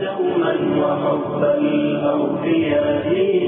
دوما وحب الأوفياء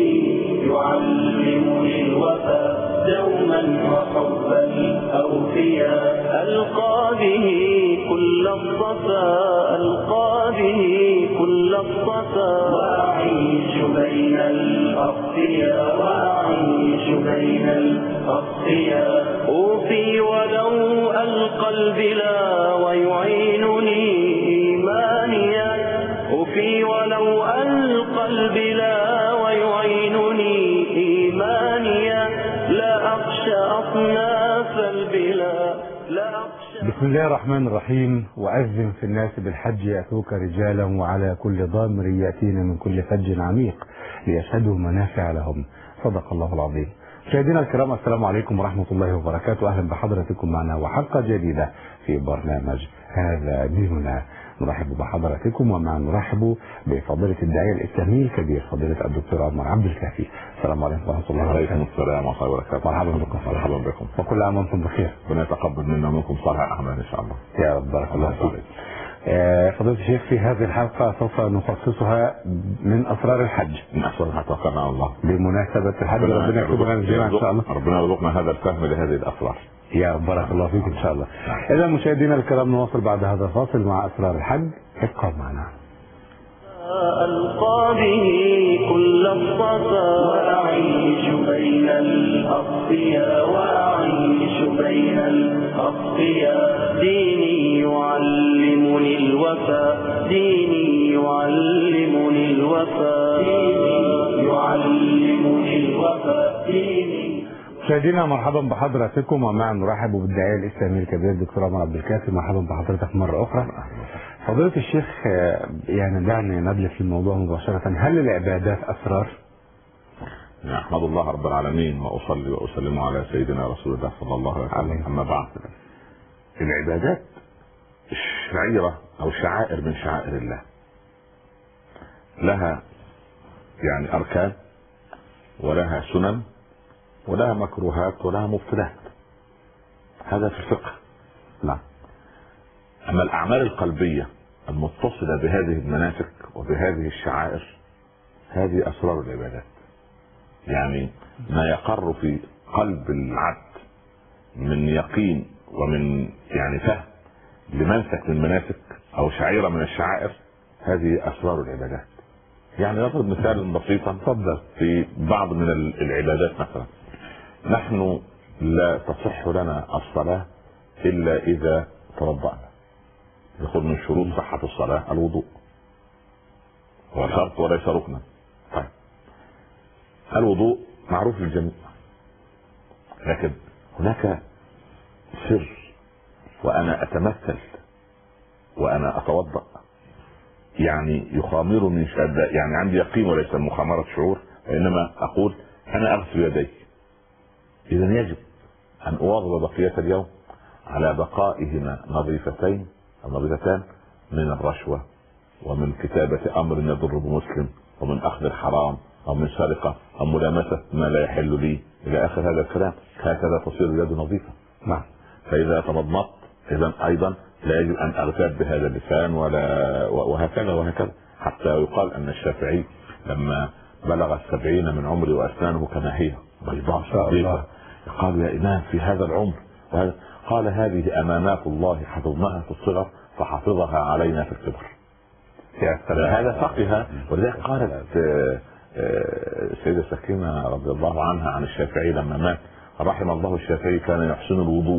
يعلمني الوفاء دوما وحب الأوفياء ألقى به كل الصفا ألقى به كل الصفا وأعيش بين الأصفياء وأعيش بين الأصفياء أوفي ولو ألقى البلا ويعينني إيمانيا أوفي ولو ألقى البلا ويعينني إيمانيا لا أخشى أصناف البلا لا أخشى. بسم الله الرحمن الرحيم. وأذن في الناس بالحج يأتوك رجالا وعلى كل ضامر يأتين من كل فج عميق ليشهدوا منافع لهم. صدق الله العظيم. مشاهدينا الكرام، السلام عليكم ورحمة الله وبركاته. أهلا بحضراتكم معنا وحلقة جديدة في برنامج هذا ديننا. نرحب بحضراتكم ومع نرحب بفضيلة الداعية الإسلامي الكبير فضيلة الدكتور عمر عبد الكافي. السلام عليكم ورحمة الله وبركاته. وعليكم السلام ورحمة الله وبركاته. مرحبا بكم. مرحبا بكم. وكل عام وانتم بخير. ربنا يتقبل منا ومنكم صالح الأعمال إن شاء الله. يا رب. بارك الله فيك. فضيلة الشيخ، في هذه الحلقة سوف نخصصها من أسرار الحج. من أسرار الحج توكلنا على الله. بمناسبة الحج ربنا يكتبنا الجميع إن شاء الله. ربنا يرزقنا هذا الفهم لهذه الأسرار. يا رب. بارك الله فيك إن شاء الله. إذا مشاهدينا الكرام، نواصل بعد هذا الفاصل مع أسرار الحج. ابقوا معنا. ألقى به كل الصفا وأعيش بين الأصفياء وأعيش بين الأصفياء ديني يعلمني الوفاء ديني يعلمني الوفاء ديني يعلمني الوفاء ديني. مشاهدينا مرحبا بحضراتكم ومع نرحب بالداعية الإسلامي الكبير الدكتور عمر عبد الكافي. مرحبا بحضرتك مرة أخرى. فضيلة الشيخ، يعني دعني نبدأ في الموضوع مباشرة. هل العبادات أسرار؟ أحمد الله رب العالمين وأصلي وأسلم على سيدنا رسول الله صلى الله عليه وسلم. أما بعد، العبادات شعيرة أو شعائر من شعائر الله، لها يعني أركان ولها سنن ولها مكروهات ولها مبطلات. هذا في الفقه. نعم. أما الأعمال القلبية المتصلة بهذه المناسك وبهذه الشعائر، هذه أسرار العبادات. يعني ما يقر في قلب العبد من يقين ومن يعني فهم لمنسك من مناسك أو شعيرة من الشعائر، هذه أسرار العبادات. يعني نضرب مثال بسيطا. تفضل. في بعض من العبادات مثلا، نحن لا تصح لنا الصلاة إلا إذا توضأنا. يقول من شروط صحة الصلاة الوضوء، هو شرط وليس ركنا. طيب، الوضوء معروف للجميع، لكن هناك سر، وأنا أتمثل وأنا أتوضأ يعني يخامرني، يعني عندي يقين وليس مخامرة شعور، وإنما أقول أنا أغسل يدي. إذن يجب أن أواظب بقية اليوم على بقائهما نظيفتان من الرشوة ومن كتابة أمر يضر بمسلم ومن أخذ الحرام أو من سرقة أو ملامسة ما لا يحل لي إلى آخر هذا الكلام. هكذا تصير اليد نظيفة. نعم. فإذا تمضمضت إذن أيضا لا يجب أن أغتاب بهذا اللسان وهكذا حتى يقال أن الشافعي لما بلغ 70 من عمري وأسنانه كما هي بيضاء نظيفة، قال يا إمام في هذا العمر، قال هذه أمانات الله حفظناها في الصغر فحفظها علينا في الكبر. هذا فقه. ولذلك قالت السيدة سكينة رضي الله عنها عن الشافعي لما مات: رحم الله الشافعي كان يحسن الوضوء.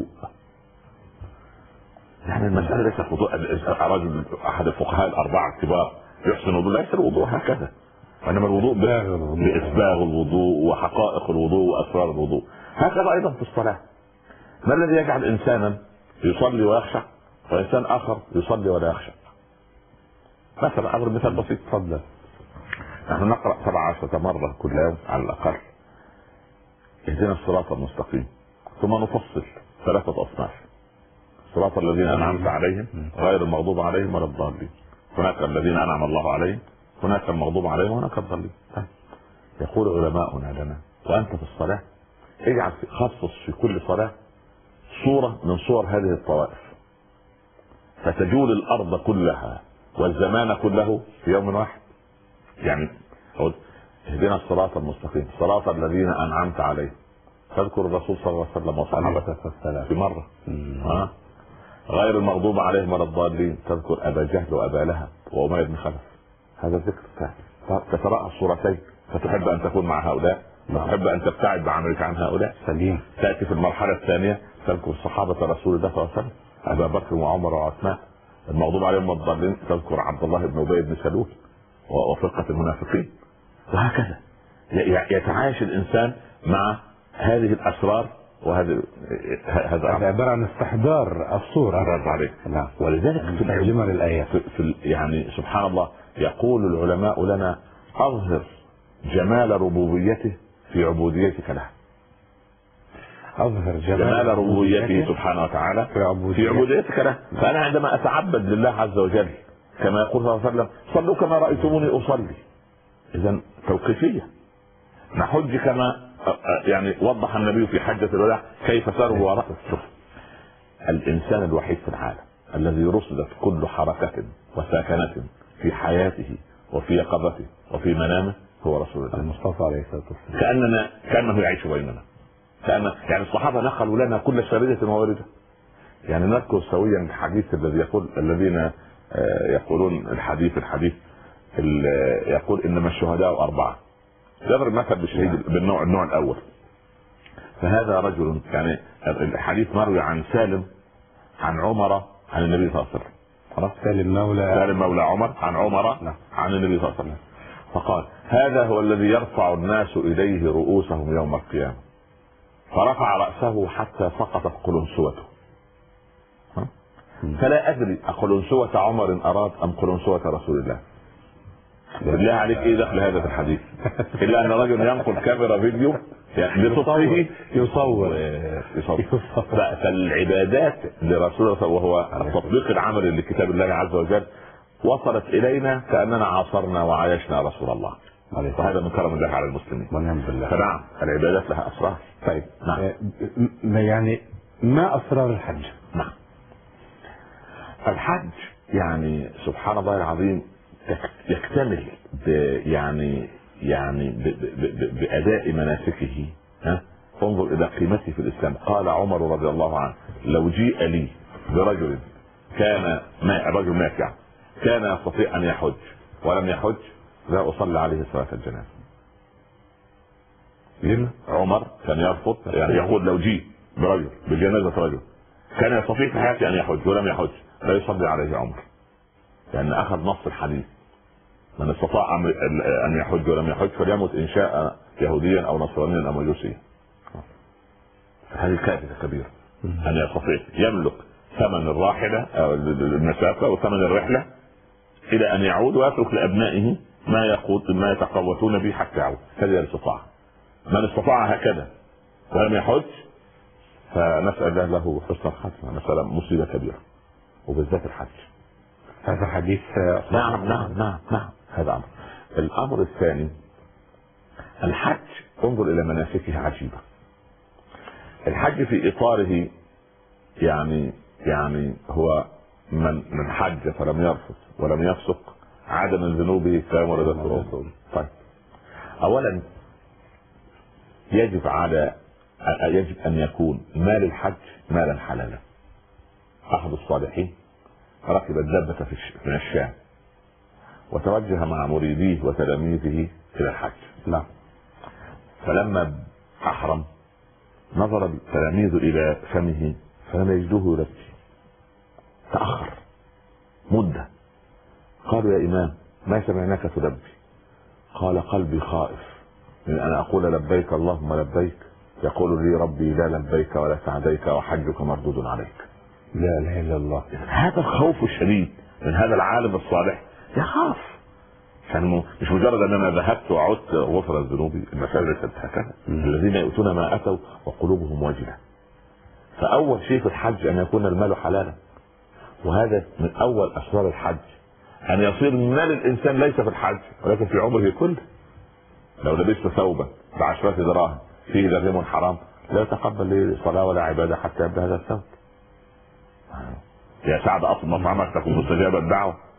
يعني المسألة ليست وضوء رجل أحد الفقهاء الأربعة الكبار يحسن الوضوء، ليس الوضوء هكذا، وإنما الوضوء بإسباغ الوضوء وحقائق الوضوء وأسرار الوضوء. هكذا أيضا في الصلاة. ما الذي يجعل إنسانا يصلي ويخشع وإنسان آخر يصلي ولا يخشع؟ مثلا أضرب مثال بسيط. تفضل. نحن نقرأ 17 مرة كل يوم على الأقل اهدنا الصراط المستقيم، ثم نفصل 3 أصناف: صراط الذين أنعمت عليهم غير المغضوب عليهم ولا الضالين، هناك الذين أنعم الله عليهم، هناك المغضوب عليهم، وهناك الضالين. يقول علماؤنا لنا: وأنت في الصلاة اجعل خصص في كل صلاة صورة من صور هذه الطوائف، فتجول الأرض كلها والزمان كله في يوم واحد. يعني اهدنا الصراط المستقيم صراط الذين انعمت عليهم. تذكر الرسول صلى الله عليه وسلم وصحابته في مره غير المغضوب عليهم ولا الضالين. تذكر ابا جهل وابا لهب واميه بن خلف. هذا ذكر تتراءى الصورتين، فتحب ان تكون مع هؤلاء وتحب ان تبتعد بعملك عن هؤلاء. سليم. تاتي في المرحله الثانيه تذكر صحابه رسول الله صلى الله عليه وسلم ابا بكر وعمر وعثمان. المغضوب عليهم والضالين تذكر عبد الله بن ابي بن سلول وفرقه المنافقين. وهكذا يتعايش الانسان مع هذه الاسرار. وهذا هذا عباره عن استحضار الصوره. رد عليك. نعم. ولذلك ترجمه للايات يعني سبحان الله يقول العلماء لنا اظهر جمال ربوبيته في عبوديتك له. اظهر جمال ربوبيته سبحانه وتعالى في عبوديتك له. فانا عندما اتعبد لله عز وجل كما يقول صلى الله عليه وسلم صلوا كما رايتموني اصلي. اذا توقيفيه. نحج كما يعني وضح النبي في حجة الوداع كيف سروا وراء السفن. الانسان الوحيد في العالم الذي رصدت كل حركة وساكنة في حياته وفي يقظته وفي منامه هو رسول الله المصطفى عليه الصلاة والسلام. كأنه يعيش بيننا. يعني الصحابة نقلوا لنا كل شاردة وواردة. يعني نذكر سويا الحديث الذي يقول الذين يقولون الحديث يقول انما الشهداء 4. يضرب مثل بالشهيد بالنوع الاول. فهذا رجل يعني الحديث مروي عن سالم عن عمر عن النبي صلى الله عليه وسلم. سالم مولى عمر عن عمر عن النبي صلى الله عليه وسلم. فقال هذا هو الذي يرفع الناس اليه رؤوسهم يوم القيامه فرفع راسه حتى سقطت قلنسوته. فلا ادري اقلنسوة عمر اراد ام قلنسوة رسول الله. بالله عليك ايه دخل هذا في الحديث؟ الا ان رجل ينقل كاميرا فيديو يعني لصوته يصور. فالعبادات لرسول الله وهو التطبيق العملي لكتاب الله عز وجل وصلت الينا كاننا عاصرنا وعايشنا رسول الله. وهذا من كرم الله على المسلمين. ونعم بالله. فنعم العبادات لها اسرار. طيب نعم. يعني ما اسرار الحج؟ نعم. الحج يعني سبحان الله العظيم يكتمل بأداء مناسكه. انظر إلى قيمته في الإسلام. قال عمر رضي الله عنه لو جيء لي برجل كان رجل مات يعني كان يستطيع أن يحج ولم يحج لا أصلي عليه صلاة الجنازة. عمر كان يرفض يعني يقول لو جيء برجل بجنازة رجل كان يستطيع في حياته أن يحج ولم يحج لا يصلي عليه عمر. لأن أخذ نص الحديث من استطاع أن يحج ولم يحج فليمت إن شاء يهوديا أو نصرانيا أو مجوسيا. هذه كارثة كبيرة أن يستطيع يملك ثمن الراحلة أو المسافة وثمن الرحلة إلى أن يعود ويترك لأبنائه ما يتقوتون به حتى يعود. هذه الاستطاعة. من استطاع هكذا ولم يحج فنسأل له حسن الخاتمة. مسألة مصيبة كبيرة وبالذات الحج. هذا حديث نعم هذا أمر. الأمر الثاني الحج انظر إلى مناسكه عجيبة. الحج في إطاره يعني هو من حج فلم يرفث ولم يفسق عاد من ذنوبه كما ولدته الرسول. طيب أولا يجب أن يكون مال الحج مالا حلالا. أحد الصالحين ركب الدابة من الشام وتوجه مع مريديه وتلاميذه إلى الحج. نعم. فلما أحرم نظر التلاميذ إلى فمه فلم يجدوه يلبي. تأخر مدة. قالوا يا إمام ما سمعناك تلبي. قال قلبي خائف من أن أقول لبيك اللهم لبيك يقول لي ربي لا لبيك ولا سعديك وحجك مردود عليك. لا اله الا الله. هذا الخوف الشديد من هذا العالم الصالح يخاف. يعني مش مجرد ان انا ذهبت وعدت غفر الذنوب. المسألة ليست هكذا. الذين يؤتون ما اتوا وقلوبهم وجلة. فاول شيء في الحج ان يكون المال حلالا. وهذا من اول اسرار الحج ان يصير مال الانسان ليس في الحج ولكن في عمره كله. لو لبست ثوبا ب10 دراهم فيه درهم حرام لا يتقبل لي صلاة ولا عبادة حتى يبدأ هذا الثوب. يا سعد اصل مطعمك تكون مستجاب الدعوة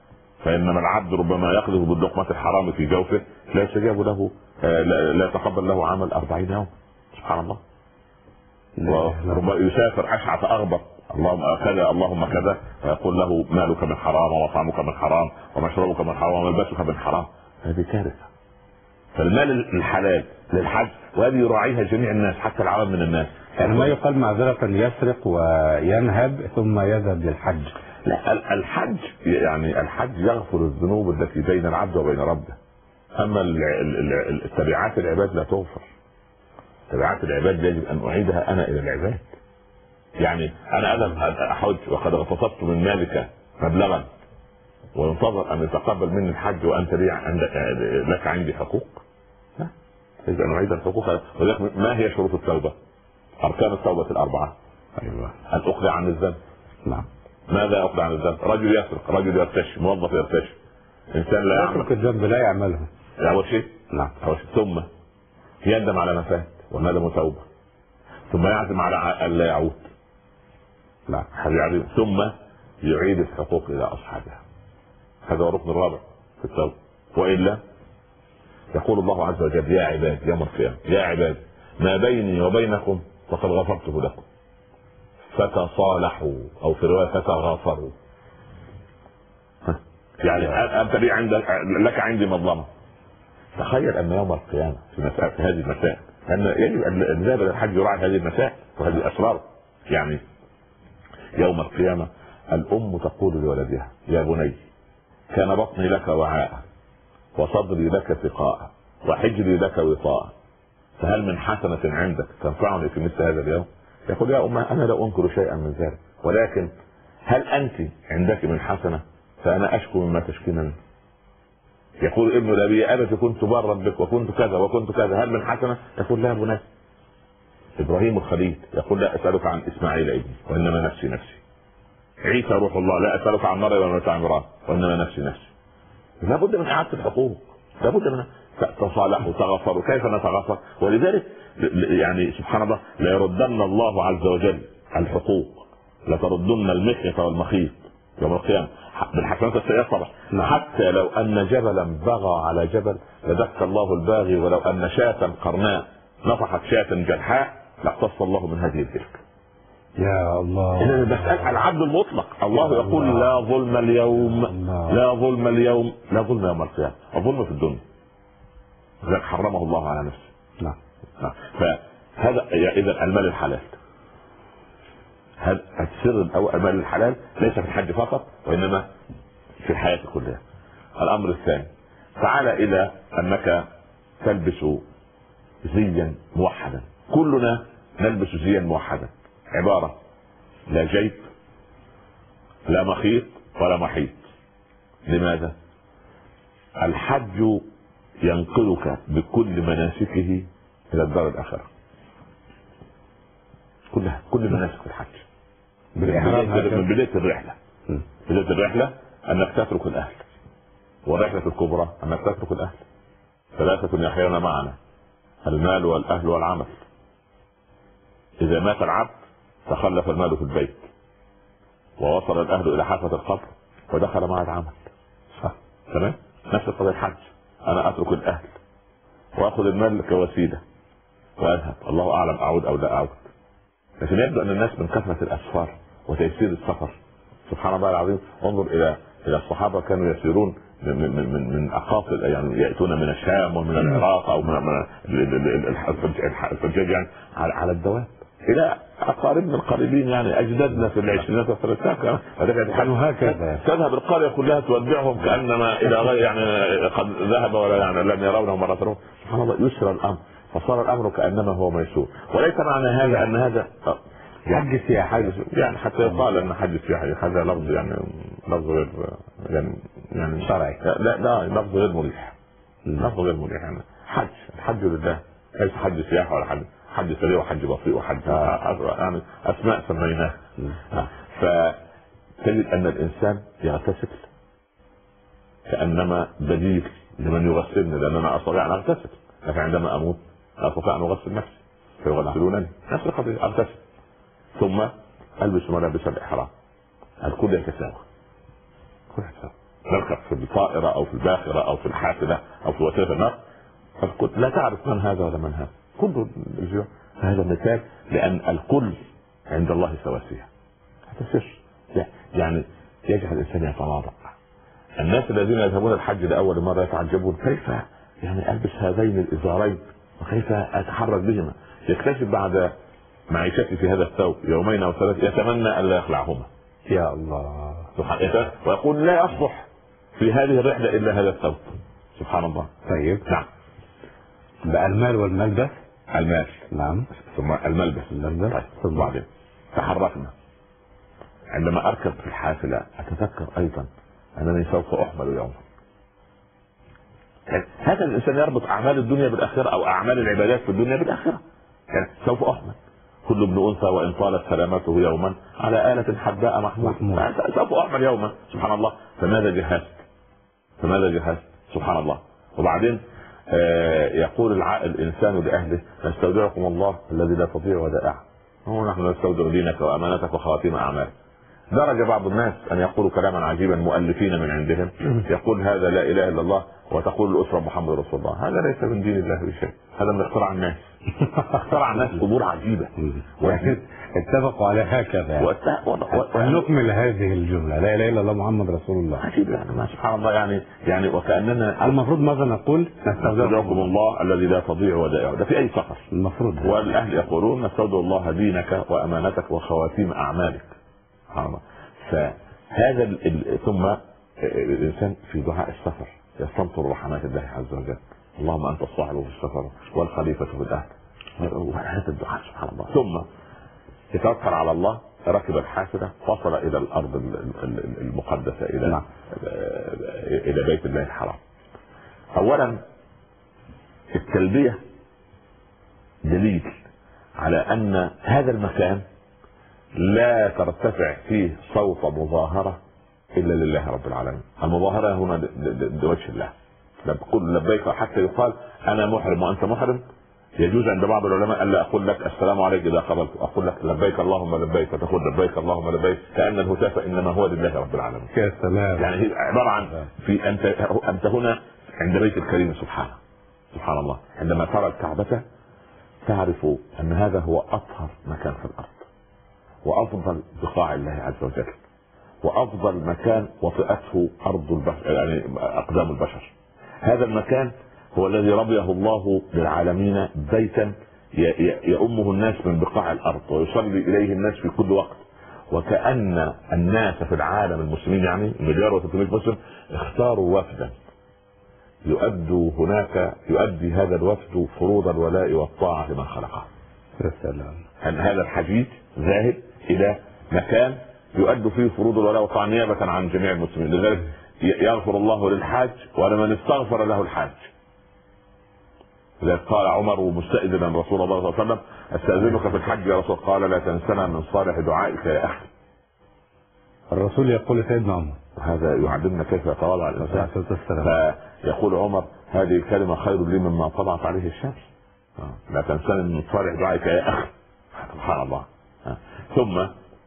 فانما العبد ربما يقذف باللقمه الحرام في جوفه لا يستجاب له، لا يتقبل له عمل 40 يوم. سبحان الله. وربما يسافر اشعث اغبر، اللهم كذا اللهم كذا، فيقول له مالك من حرام ومطعمك من حرام ومشربك من حرام وملبسك من حرام. هذه كارثه. فالمال الحلال للحج، وهذه يراعيها جميع الناس حتى العوام من الناس. يعني ما يقال معذرة يسرق وينهب ثم يذهب للحج. لا، الحج يعني الحج يغفر الذنوب التي بين العبد وبين ربه. اما التبعات العباد لا تغفر. تبعات العباد يجب ان اعيدها انا الى العباد. يعني انا اذهب احج وقد اغتصبت من مالك مبلغا وينتظر ان يتقبل مني الحج وانت لك عندي حقوق. لا، يجب ان اعيد الحقوق. ولكن ما هي شروط التوبه؟ اركان التوبه الاربعه. ايوه. ان اقلع عن الذنب. نعم. ماذا اقلع عن الذنب؟ رجل يسرق، رجل يرتشي، موظف يرتشي، انسان لا يعمل الذنب لا يعمله. اول شيء. نعم. اول شيء. ثم يندم على ما فات والندم توبه. ثم يعزم على ان لا يعود. نعم. ثم يعيد الحقوق الى اصحابها. هذا هو الركن الرابع في التوبه. والا يقول الله عز وجل يا عباد يوم القيامه، يا عباد ما بيني وبينكم فقد غفرته لكم فتصالحوا، او في روايه فتغافروا. يعني انت لي لك عندي مظلمه. تخيل ان يوم القيامه في هذه المسائل، ان يجب ان الذهاب الى الحج يراعي هذه المسائل وهذه الاسرار. يعني يوم القيامه الام تقول لولدها يا بني كان بطني لك وعاء وصدري لك سقاء وحجري لك وطاء، فهل من حسنه عندك تنفعني في مثل هذا اليوم؟ يقول يا أمه أنا لا أنكر شيئا من ذلك، ولكن هل أنت عندك من حسنة؟ فأنا أشكو مما تشكين. يقول ابن الأبي أبت كنت بارا بك وكنت كذا وكنت كذا، هل من حسنة؟ يقول لا بني. إبراهيم الخليل يقول لا أسألك عن إسماعيل ابني وإنما نفسي نفسي. عيسى روح الله لا أسألك عن مريم ولا عمران وإنما نفسي نفسي. لابد من إعادة الحقوق، لابد من تصالحوا تغفروا. كيف نتغفر؟ ولذلك يعني سبحان الله لا يردن الله عز وجل الحقوق، لتردن المخيط والمخيط يوم القيامة بالحسنات السيئة طبعا. حتى لو أن جبلا بغى على جبل لدك الله الباغي، ولو أن شاة قرناء نفحت شاة جرحاء لاقتص الله من هذه التلك. يا الله. إذا المسألة العدل المطلق. الله يقول لا ظلم اليوم، لا ظلم اليوم، لا ظلم يوم القيامة. الظلم في الدنيا ذلك حرمه الله على نفسه. نعم. فهذا اذا المال الحلال، هذا السر الاول. المال الحلال ليس في الحج فقط وانما في الحياه كلها. الامر الثاني تعال الى انك تلبس زيا موحدا. كلنا نلبس زيا موحدا، عباره لا جيب لا مخيط ولا محيط. لماذا؟ الحج ينقلك بكل مناسكه الى الدار الاخره. كلها، كل مناسك الحج من بدايه الرحله. بدايه الرحله انك تترك الاهل، والرحله الكبرى انك تترك الاهل. ثلاثه يحيون معنا: المال والاهل والعمل. اذا مات العبد تخلف المال في البيت ووصل الاهل الى حافه القبر ودخل معه العمل. صح. تمام. نفس قضيه الحج، انا اترك الاهل واخذ المال كوسيله واذهب، الله اعلم اعود او لا اعود. لكن يبدو ان الناس من كثره الاسفار وتيسير السفر سبحان الله العظيم. انظر الى الصحابه كانوا يسيرون من اقاصي، يعني ياتون من الشام ومن العراق او من الحجاج يعني على الدواب الى اقاربنا القريبين، يعني اجدادنا في العشرينات والثلاثينات. هكذا تذهب القريه كلها تودعهم كانما الى غير يعني قد ذهب ولا يعني لم يرونه مره. سبحان الله يسر الامر، فصار الامر كانما هو ميسور. وليس معنى هذا ان هذا حج سياحي، يعني حتى يقال ان حج سياحي هذا لفظ يعني لفظ غير يعني شرعي. لا لفظ غير مريح، لفظ غير مريح. يعني الحج لله، ليس حج سياحه ولا حج سريع وحج بطيء وحج يعني اسماء سميناها. فتجد ان الانسان يغتسل كانما بديل لمن يغسلني، لان انا استطيع ان اغتسل لكن عندما اموت لا استطيع ان اغسل نفسي فيغسلونني. نفس القضيه، اغتسل ثم البس ملابس الاحرام. الكل يتساوى، نركب في الطائره او في الباخره او في الحافله او في وسيله النقل، فكنت لا تعرف من هذا ولا من هذا، كله الجوع. هذا مثال لان الكل عند الله سواسيه. هذا سر يعني يجعل الانسان يتواضع. الناس الذين يذهبون الحج لاول مره يتعجبون كيف يعني البس هذين الازارين وكيف اتحرك بهما. يكتشف بعد معيشتي في هذا الثوب يومين او ثلاثه يتمنى الا يخلعهما. يا الله سبحان الله. ويقول لا يصلح في هذه الرحله الا هذا الثوب. سبحان الله. طيب نعم. بقى المال والملبس. المال نعم. ثم الملبس. طيب. ثم بعدين تحركنا. عندما اركب في الحافله اتذكر ايضا انني سوف احمل يوما. هذا الانسان يربط اعمال الدنيا بالاخره او اعمال العبادات في الدنيا بالاخره. يعني سوف احمل. كل ابن انثى وان طالت سلامته يوما على آلة حداء محمود. سوف احمل يوما. سبحان الله. فماذا جهزت؟ سبحان الله. وبعدين يقول الانسان لاهله نستودعكم الله الذي لا تضيع ودائعه. هو نحن نستودع دينك وامانتك وخواتيم اعمالك. درج بعض الناس ان يقولوا كلاما عجيبا مؤلفين من عندهم، يقول هذا لا اله الا الله وتقول الاسره محمد رسول الله. هذا ليس من دين الله بشيء، هذا من اختراع الناس. اخترع الناس امور عجيبه. اتفقوا على هكذا. ونكمل هذه الجمله لا اله الا الله محمد رسول الله. عجيب يعني سبحان الله. يعني وكاننا المفروض ماذا نقول؟ نستودعكم الله الذي لا تضيع ودائعه. ده في اي سفر المفروض. والاهل يقولون نستودع الله دينك وامانتك وخواتيم اعمالك. فهذا ثم الانسان في دعاء السفر يستنطر رحمات الله عز وجل. اللهم انت الصاحب في السفر والخليفه في الاهل. هذا الدعاء سبحان الله. ثم يتوكل على الله. ركب الحافله فصل الى الارض المقدسه الى بيت الله الحرام. اولا التلبيه دليل على ان هذا المكان لا ترتفع فيه صوت مظاهرة إلا لله رب العالمين. المظاهرة هنا لوجه الله. بقول لبيك حتى يقال أنا محرم وأنت محرم. يجوز عند بعض العلماء ألا أقول لك السلام عليك إذا قبلت، أقول لك لبيك اللهم لبيك، فتقول لبيك اللهم لبيك، كأن الهتاف إنما هو لله رب العالمين. يا سلام. يعني هي عبارة عن في أنت هنا عند بيت الكريم سبحانه. سبحان الله. عندما ترى الكعبة تعرف أن هذا هو أطهر مكان في الأرض وافضل بقاع الله عز وجل وافضل مكان وطئته ارض البشر يعني اقدام البشر. هذا المكان هو الذي رضيه الله للعالمين بيتا يؤمه الناس من بقاع الارض ويصلي اليه الناس في كل وقت. وكأن الناس في العالم المسلمين يعني 1,300,000,000 مسلم اختاروا وفدا يؤدي هذا الوفد فروض الولاء والطاعة لمن خلقه. يا سلام. هذا الحديث ذاهب الى مكان يؤدي فيه فروض الولاء والطاعة نيابة عن جميع المسلمين. لذلك يغفر الله للحاج ولمن استغفر له الحاج. لذلك قال عمر مستأذنا رسول الله صلى الله عليه وسلم استأذنك في الحج يا رسول. قال لا تنسنا من صالح دعائك يا اخي. الرسول يقول سيدنا عمر. هذا يعلمنا كيف يتواضع الانسان. فيقول عمر هذه الكلمة خير لي مما طلعت عليه الشمس. لا تنسنا من صالح دعائك يا اخي. سبحان الله. ثم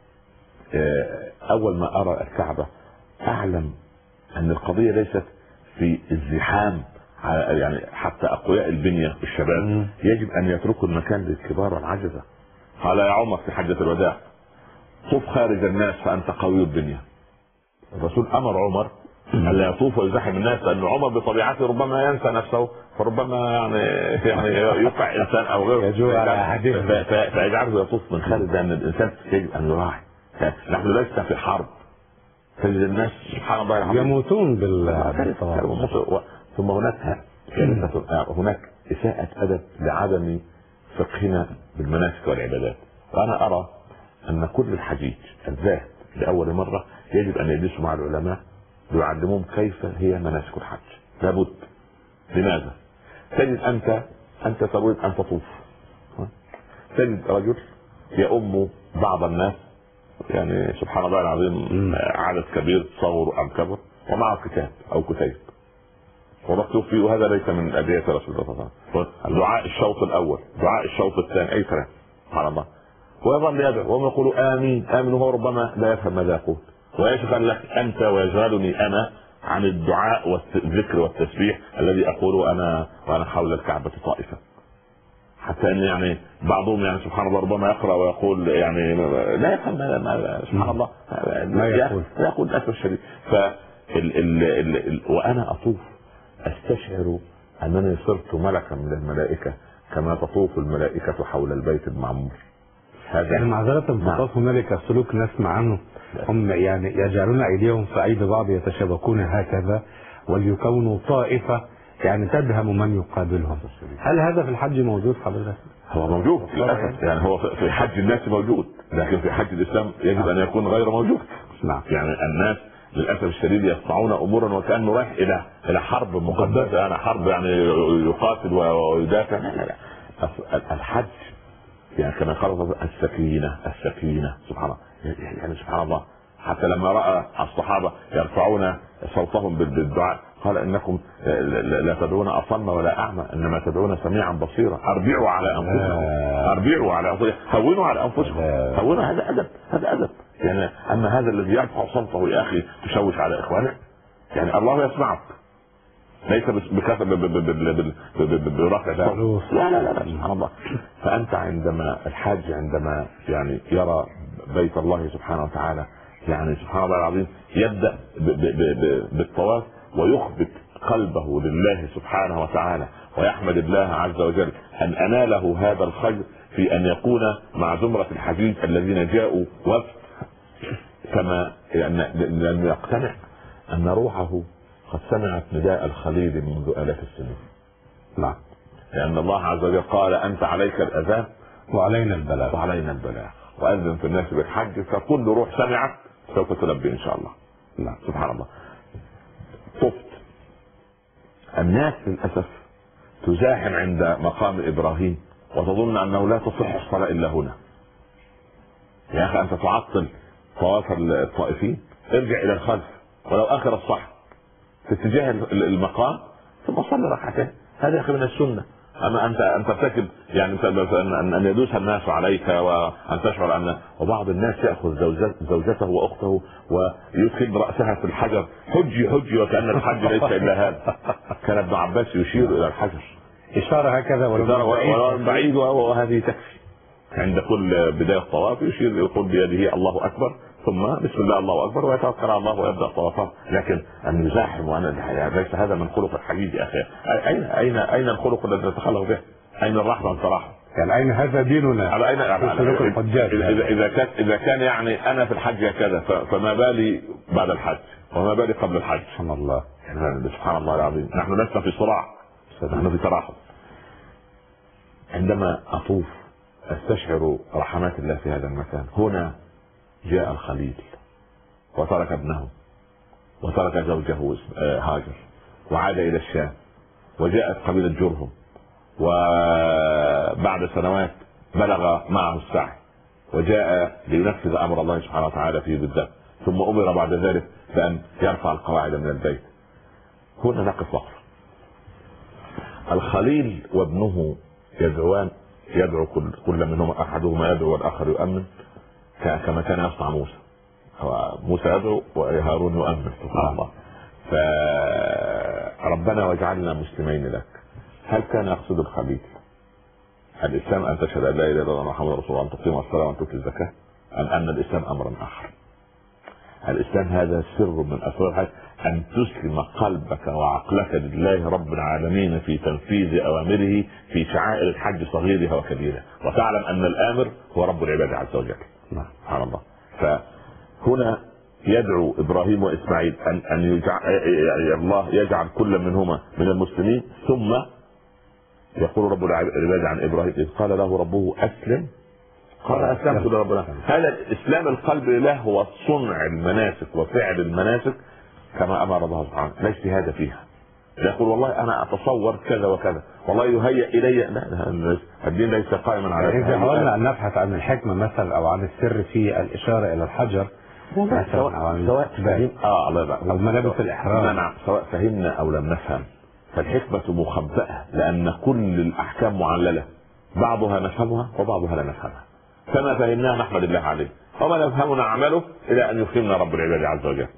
اول ما ارى الكعبة اعلم ان القضية ليست في الزحام يعني حتى اقوياء البنية الشباب يجب ان يتركوا المكان للكبار والعجزة. قال يا عمر في حجة الوداع طوف خارج الناس فانت قوي البنية. الرسول امر عمر الا يطوف ويزاحم الناس لان عمر بطبيعته ربما ينسى نفسه فربما يعني يقع انسان او غيره فيجعله يطوف من خارج. لان الانسان يجب ان يراعي. نحن لسنا في حرب تجد الناس سبحان الله يموتون ثم هناك اساءة ادب لعدم فقهنا بالمناسك والعبادات. وانا ارى ان كل الحجيج الذاهب لاول مرة يجب ان يجلسوا مع العلماء يعلمون كيف هي مناسك الحج. لابد. لماذا؟ تجد انت تريد ان تطوف تجد رجل يؤم بعض الناس يعني سبحان الله العظيم عدد كبير صغر ام كبر ومعه كتاب او كتيب ومكتوب فيه وهذا ليس من ادعية رسول الله صلى الله عليه وسلم. دعاء الشوط الاول دعاء الشوط الثاني اي كلام سبحان الله. ويظل يدعو وهم يقولوا امين امين وهو ربما لا يفهم ماذا يقول ويشغل لك انت ويشغلني انا عن الدعاء والذكر والتسبيح الذي اقوله انا وانا حول الكعبة طائفة. حتى ان يعني بعضهم يعني سبحان الله ربما يقرأ ويقول يعني لا يفهم سبحان الله ما يقول للاسف الشديد. وانا اطوف استشعر انني صرت ملكا من الملائكة كما تطوف الملائكة حول البيت المعمور. هذا يعني معذرة تطوف هنالك سلوك نسمع عنه، هم يعني يجعلون ايديهم في ايدي بعض يتشابكون هكذا وليكونوا طائفة يعني تدهم من يقابلهم. هل هذا في الحج موجود حضرتك؟ هو موجود للاسف، يعني هو في حج الناس موجود، لكن في حج الاسلام يجب ان يكون غير موجود. نعم. يعني الناس للاسف الشديد يصنعون امورا وكانه رايح الى حرب مقدسه، يعني حرب يعني يقاتل ويدافع. لا الحج يعني كما قال السكينه سبحان الله. يعني سبحان الله حتى لما راى الصحابه يرفعون صوتهم بالدعاء قال انكم لا تدعون اصم ولا اعمى انما تدعون سميعا بصيرا. اربعوا على انفسكم هونوا على انفسكم. هونوا. هذا ادب يعني. اما هذا الذي يرفع صوته يا اخي تشوش على اخوانك، يعني الله يسمعك ليس برفع الصوت. لا سبحان الله. فانت عندما الحاج عندما يعني يرى بيت الله سبحانه وتعالى يعني سبحان الله العظيم يبدأ بالطواف ويخبت قلبه لله سبحانه وتعالى ويحمد الله عز وجل أن أناله هذا الخير في أن يكون مع زمرة الحجيج الذين جاءوا وفد، كما لأنه يقتنع أن روحه قد سمعت نداء الخليل منذ آلاف السنين. نعم. لأن الله عز وجل قال أنت عليك الأذان وعلينا البلاغ وأذن في الناس بالحج، فكل روح سمعت سوف تلبي إن شاء الله. نعم. سبحان الله. طفت الناس للأسف تزاحم عند مقام إبراهيم وتظن أنه لا تصح الصلاة إلا هنا. يا أخي أنت تعطل طواف الطائفين، ارجع إلى الخلف ولو آخر الصح في اتجاه المقام ثم صلي ركعتين. هذا يا أخي من السنة. اما انت ترتكب يعني ان يدوس الناس عليك وان تشعر ان وبعض الناس ياخذ زوجته واخته ويدخل راسها في الحجر حجي وكان الحج ليس الا هذا. كان ابن عباس يشير الى الحجر اشاره هكذا ولو بعيد وهذه تكفي. عند كل بدايه طواف يشير يقول بيده الله اكبر ثم بسم الله الله اكبر ويتوكل على الله ويبدا طوافه. لكن ان يزاحم وانا ليس هذا من خلق الحديث يا اخي. اين الخلق الذي نتخلق به؟ اين الرحمه صراحه؟ يعني اين هذا ديننا؟ على اين سلوك الحجاج؟ اذا كان يعني انا في الحج كذا فما بالي بعد الحج وما بالي قبل الحج؟ سبحان الله. يعني سبحان الله العظيم. نحن لسنا في صراع، نحن في تراحم. عندما اطوف استشعر رحمات الله في هذا المكان. هنا جاء الخليل وترك ابنه وترك زوجه هاجر وعاد الى الشام، وجاءت قبيلة جرهم وبعد سنوات بلغ معه السعي وجاء لينفذ امر الله سبحانه وتعالى فيه بالذات، ثم امر بعد ذلك بان يرفع القواعد من البيت. هنا نقف وقفه. الخليل وابنه يدعو كل منهما، احدهما يدعو والاخر يؤمن كما كان يصنع موسى. موسى يدعو وهارون يؤمن. سبحان الله. فربنا واجعلنا مسلمين لك. هل كان يقصد الخليل الاسلام ان تشهد ان لا اله الا الله محمد رسول الله، ان تقيم الصلاه وان تؤتي الزكاه، ام ان الاسلام امر اخر؟ الاسلام هذا سر من اسرار ان تسلم قلبك وعقلك لله رب العالمين في تنفيذ اوامره في شعائر الحج صغيرها وكبيرها، وتعلم ان الامر هو رب العباد عز وجل. سبحان الله. فهنا يدعو ابراهيم واسماعيل ان الله يجعل كل منهما من المسلمين، ثم يقول رب العباد عن ابراهيم اذ قال له ربه اسلم قال اسلمت لربنا. هذا الاسلام القلب لله هو صنع المناسك وفعل المناسك كما امر الله سبحانه، لا اجتهاد فيها. يقول والله انا اتصور كذا وكذا، والله يهيأ الي. لا، الدين ليس قائما على اذا حاولنا ان نبحث عن الحكمه مثلا او عن السر في الاشاره الى الحجر سواء فهم او ملابس الاحرام. نعم، سواء فهمنا او لم نفهم فالحكمه مخبأة، لان كل الاحكام معلله، بعضها نفهمها وبعضها لا نفهمها. فما فهمناه نحمد الله عليه، وما نفهمه نعمله الى ان يفهمنا رب العباد عز وجل.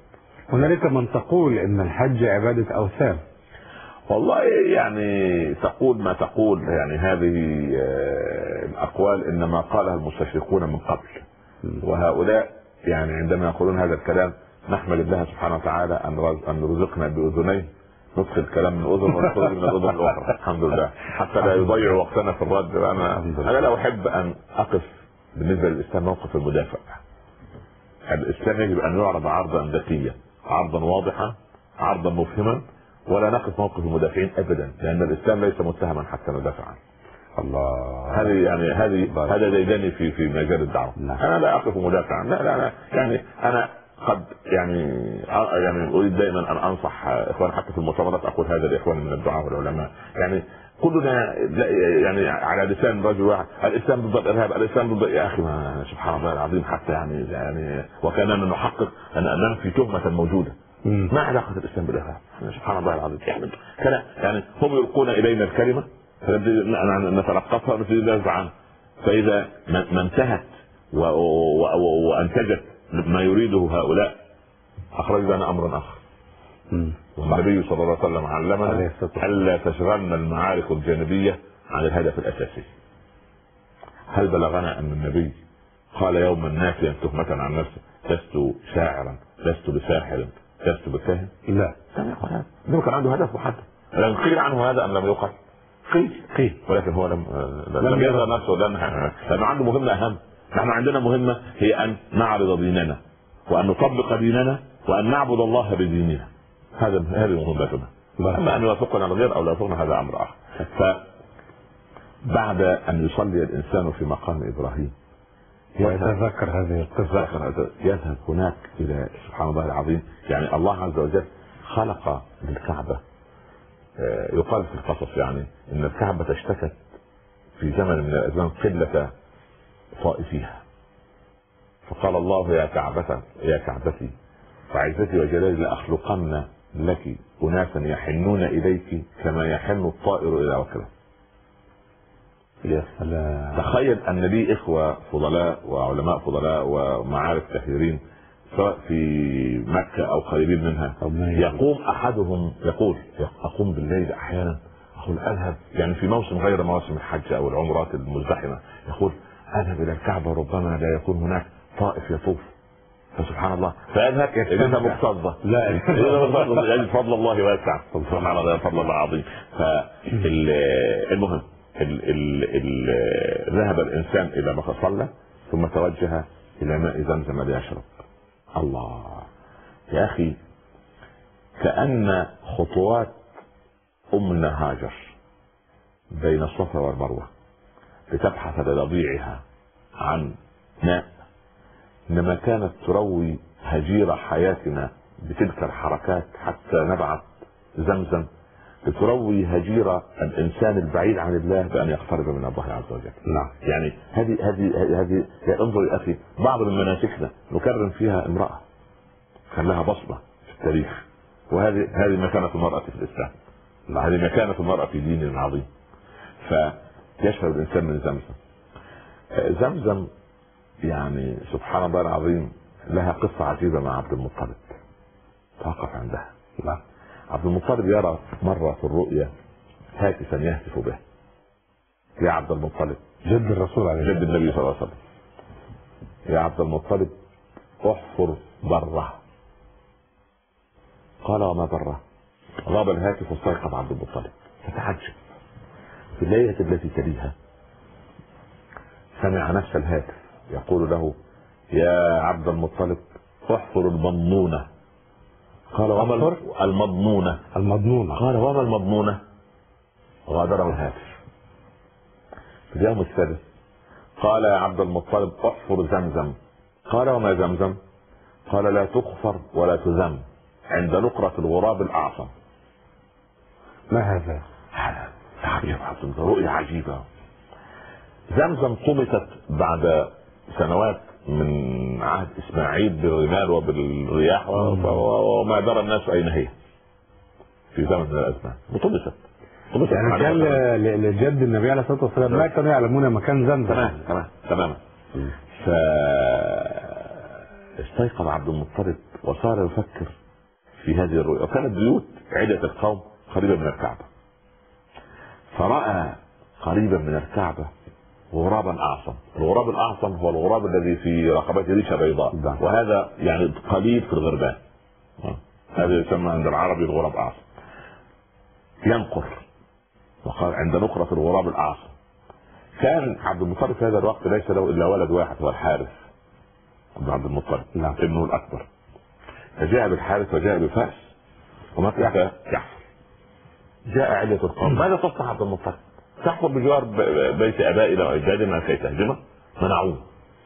هنالك من تقول ان الحج عبادة اوثان. والله يعني تقول ما تقول، يعني هذه الأقوال إنما قالها المستشرقون من قبل، وهؤلاء يعني عندما يقولون هذا الكلام نحمد الله سبحانه وتعالى أن رزقنا بأذنين ندخل الكلام من أذن ونخرج من الأذن الأخرى الحمد لله، حتى لا يضيع وقتنا في الرد. أنا لا أحب أن أقف بالنسبة للإسلام موقف المدافع. الإسلام يجب أن يعرض عرضا ذكيا، عرضا واضحا، عرضا مفهما، ولا نقف موقف المدافعين ابدا، لان الاسلام ليس متهما حتى ندافع عنه. الله. هذا ديدني في مجال الدعوه. انا لا اقف مدافعا، لا انا قد يعني اريد دائما ان انصح اخوان حتى في المؤتمرات، اقول هذا لاخواني من الدعاة والعلماء، يعني كلنا يعني على لسان رجل واحد الاسلام ضد الارهاب، الاسلام ضد، يا اخي ما سبحان الله العظيم، حتى يعني وكاننا نحقق ان ننفي تهمه موجوده. ما علاقة الإسلام بالإرهاب؟ سبحان الله العظيم. يعني هم يلقون إلينا الكلمة نتلقفها ونبتدي ندافع عنها، فإذا ما انتهت وأنتجت ما يريده هؤلاء أخرج لنا أمر آخر. والنبي صلى الله عليه وسلم علمنا ألا تشغلنا المعارك الجانبية عن الهدف الأساسي. هل بلغنا أن النبي قال يوما نافيا تهمة عن نفسه لست شاعرا، لست بساحر، لست بكاهن؟ لا، لم يقل هذا. انه كان عنده هدف محدد. لم قيل عنه هذا ام لم يقل؟ قيل، ولكن هو لم يظهر نفسه، لانه عنده مهمه اهم. نحن عندنا مهمه هي ان نعرض ديننا وان نطبق ديننا وان نعبد الله بديننا. هذه مهمتنا. اما ان يوافقنا الغير او لا يوافقنا هذا امر اخر. فبعد ان يصلي الانسان في مقام ابراهيم ويتذكر هذه القصة، يذهب هناك إلى سبحان الله العظيم. يعني الله عز وجل خلق للكعبة، يقال في القصص يعني إن الكعبة اشتكت في زمن من الأزمان قلة طائفيها، فقال الله يا كعبتي وعزتي وجلالي لأخلقن لك أناسا يحنون إليك كما يحن الطائر إلى وكره. يا سلام. تخيل ان لي اخوه فضلاء وعلماء فضلاء ومعارف كثيرين سواء في مكه او قريبين منها، يقوم احدهم يقول اقوم بالليل احيانا، اقول اذهب يعني في موسم غير مواسم الحج او العمرات المزدحمه، يقول اذهب الى الكعبه ربما لا يكون هناك طائف يطوف، فسبحان الله فاذهب اذا مكتظه. لا فضل الله واسع سبحان الله، فضل الله عظيم. فالمهم ذهب الانسان الى ما صلى ثم توجه الى ماء زمزم ليشرب. الله يا اخي، كأن خطوات امنا هاجر بين الصفا والمروه لتبحث لرضيعها عن ماء، انما كانت تروي هجير حياتنا بتلك الحركات حتى نبعث زمزم لتروي هجير الانسان البعيد عن الله بان يقترب من الله عز وجل. نعم. يعني هذه انظر يا اخي، بعض من مناسكنا نكرم فيها امراه كان لها بصمه في التاريخ، وهذه مكانه المراه في الاسلام، هذه مكانه المراه في دين عظيم. فيشرب الانسان من زمزم. زمزم يعني سبحان الله العظيم لها قصه عجيبه مع عبد المطلب، توقف عندها. نعم. عبد المطلب يرى مرة في الرؤيا هاتفا يهتف به، يا عبد المطلب، جد الرسول عليه جد النبي صلى الله عليه وسلم، يا عبد المطلب احفر بره. قال وما بره؟ غاب الهاتف واستيقظ عبد المطلب فتعجب. في الليلة التي تليها سمع نفس الهاتف يقول له يا عبد المطلب احفر المضنونة. قال وما المضنونة؟ قال وما المضنونة؟ غادره الهاتف. في اليوم الثالث قال يا عبد المطلب احفر زمزم. قال وما زمزم؟ قال لا تغفر ولا تذم عند نقرة الغراب الأعصم. ما هذا؟ رؤية عجيبة. زمزم طمست بعد سنوات من عهد اسماعيل بالرمال وبالرياح وما درى الناس اين هي في زمن من الازمان، وطمست. يعني كان لجد النبي عليه الصلاه والسلام ما كانوا يعلمون مكان زمزم. تماما. فاستيقظ عبد المطلب وصار يفكر في هذه الرؤيا، وكانت بيوت عدة القوم قريبة من الكعبة، فرأى قريبا من الكعبة غرابا أعصم. الغراب الأعصم هو الغراب الذي في رقبته ريشة بيضاء، وهذا يعني قليل في الغربان، هذا يسمى عند العربي الغراب أعصم، ينقر، وقال عند نقرة الغراب الأعصم. كان عبد المطلب في هذا الوقت ليس له إلا ولد واحد هو الحارث بن عبد المطلب ابنه الأكبر، فجاء بالحارث وجاء بفأس ومات يحفر. جاء عدة القوم، ماذا تصنع عبد المطلب؟ تحفر بجوار بيت ابائنا واجدادنا كي تهجمه؟ منعوه.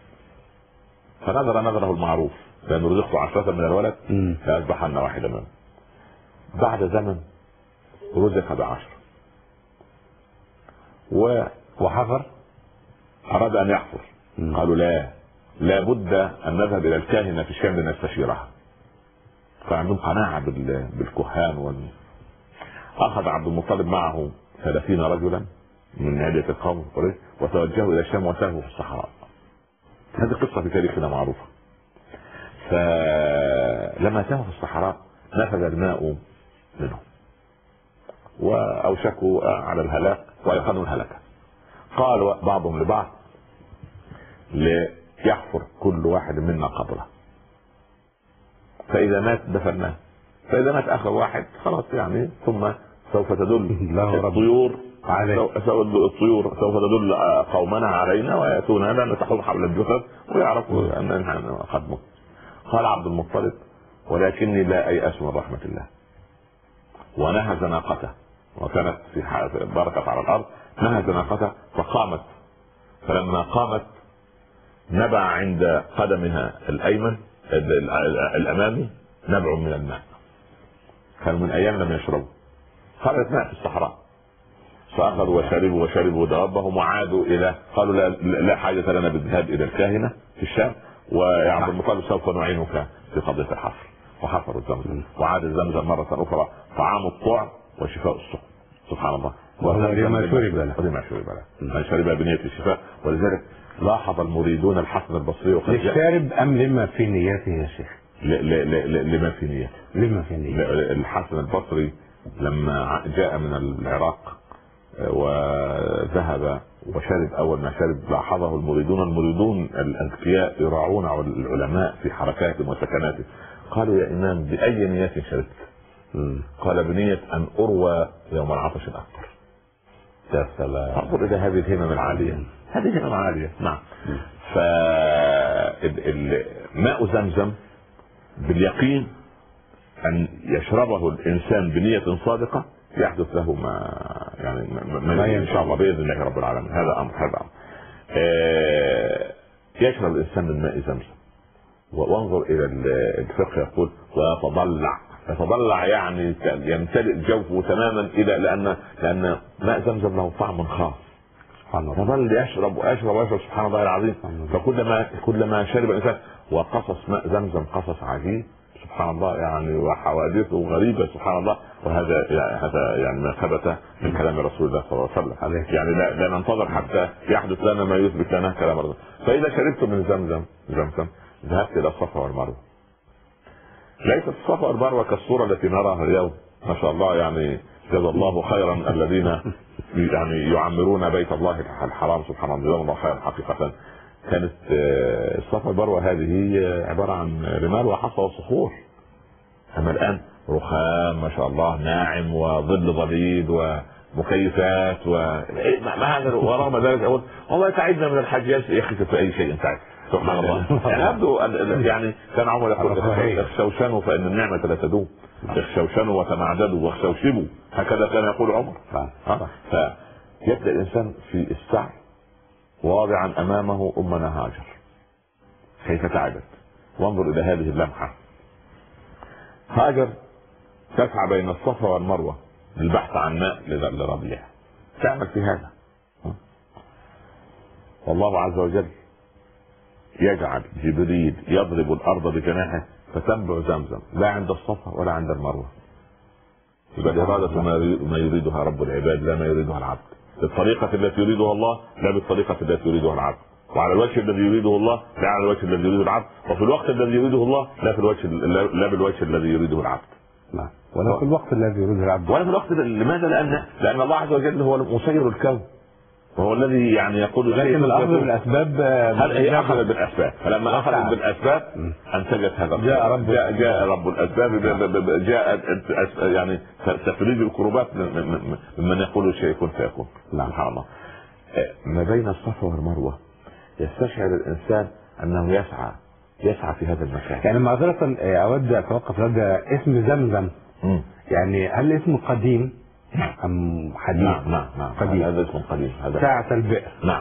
فنظر نظره المعروف، لانه رزقت 10 من الولد فاصبحن واحدا منهم. بعد زمن رزق ب10 وحفر، اراد ان يحفر. قالوا لا بد ان نذهب الى الكاهنه في الشام لنستشيرها. فعندهم قناعه بالكهان اخذ عبد المطلب معه 30 رجلا من عدة القوم وتوجهوا الى الشام وساهموا في الصحراء. هذه قصة في تاريخنا معروفة. فلما ساهموا في الصحراء نفذ الماء منهم واوشكوا على الهلاك وايقنوا الهلكة. قال بعضهم لبعض ليحفر كل واحد منا قبره، فاذا مات دفناه، فاذا مات اخر واحد خلاص يعني ثم سوف تدل الطيور الطيور سوف تدل قومنا علينا وياتوننا نتحوم حول الجثث ويعرفوا ان نحن قد مت. قال عبد المطلب ولكني لا ايأس من رحمة الله. ونهز ناقته، وكانت في بركة على الارض، نهز ناقته فقامت، فلما قامت نبع عند قدمها الايمن الامامي نبع من الماء، كانوا من ايام لم يشربوا، خرجت ماء في الصحراء، فاخذوا وشربوا دوابهم وعادوا الى، قالوا لا حاجه لنا بالذهاب الى الكاهنه في الشام، ويا عبد المطلب سوف نعينك في قضيه الحفر. وحفروا الزمزم، وعاد الزمزم مره اخرى طعام الطعم وشفاء السقم. سبحان الله. ولما شرب له من شرب بنية الشفاء. ولذلك لاحظ المريدون الحسن البصري للشارب ام لما في نيته يا شيخ؟ لما في نيته. لما في نيته. الحسن البصري لما جاء من العراق وذهب وشرب، اول ما شرب لاحظه المريدون الاذكياء يراعون العلماء في حركاتهم وسكناتهم. قالوا يا امام باي نية شربت؟ قال بنية ان اروى يوم العطش الاكبر. يا سلام. انظر الى هذه الهمم العالية، هذه همم عالية. نعم. ماء زمزم باليقين ان يشربه الانسان بنية صادقة يحدث له ما ان شاء الله باذن الله رب العالمين. هذا امر يشرب الانسان من ماء زمزم. وانظر الى الفقه يقول يتضلع يعني يمتلئ جوفه تماما الى لان ماء زمزم له طعم خاص. يظل يشرب ويشرب سبحان الله العظيم. فكلما شرب الانسان، وقصص ماء زمزم قصص عجيب سبحان الله يعني، وحوادثه غريبه سبحان الله. وهذا يعني ما ثبت من كلام رسول الله صلى الله عليه وسلم. يعني لا ننتظر حتى يحدث لنا ما يثبت لنا كلام رسول. فاذا شربت من زمزم ذهبت الى الصفا والمروه. ليست الصفا والمروه كالصوره التي نراها اليوم ما شاء الله، يعني جزا الله خيرا الذين يعني يعمرون بيت الله الحرام سبحان الله، جزاهم الله خيرا حقيقه. كانت الصفا والمروه هذه عباره عن رمال وحصى وصخور، اما الان رخام ما شاء الله ناعم وظل ظليل ومكيفات ما هذا. ورغم ذلك اقول والله تعبنا من الحج يا اخي في اي شيء تعب سبحان الله. يعني يبدو يعني كان عمر يقول اخشوشنوا فان النعمه لا تدوم، اخشوشنوا وتمعددوا واخشوشبوا، هكذا كان يقول عمر. فيبدا الانسان في السعي واضعا امامه امنا هاجر كيف تعبت. وانظر الى هذه اللمحه، هاجر تسعى بين الصفا والمروه للبحث عن ماء لربيع، تعمل في هذا. والله عز وجل يجعل جبريل يضرب الارض بجناحه فتنبع زمزم لا عند الصفا ولا عند المروه. يبقى الإرادة ما يريدها رب العباد لا ما يريدها العبد، بالطريقة التي يريدها الله لا بالطريقة التي يريدها العبد، وعلى الوجه الذي يريده الله لا على الوجه الذي يريده العبد، وفي الوقت الذي يريده الله لا بالوجه الذي يريده العبد. نعم. ولا في الوقت الذي يريده العبد، ولا في الوقت. لماذا؟ لان الله عز وجل هو مسير الكون، وهو الذي يعني يقول لكن الاخذ بالاسباب هي اخذ بالاسباب، فلما اخذت بالاسباب انتجت هذا. جاء رب الاسباب، جاء يعني تفريج الكروبات ممن يقول الشيء يكون فيكون. سبحان الله. ما بين الصفا والمروه يستشعر الانسان انه يسعى في هذا المكان. يعني معذرة اود اتوقف لدى اسم زمزم. يعني هل اسمه قديم ام حديث؟ نعم قديم. هذا اسم قديم، هذا ساعة البئر. نعم.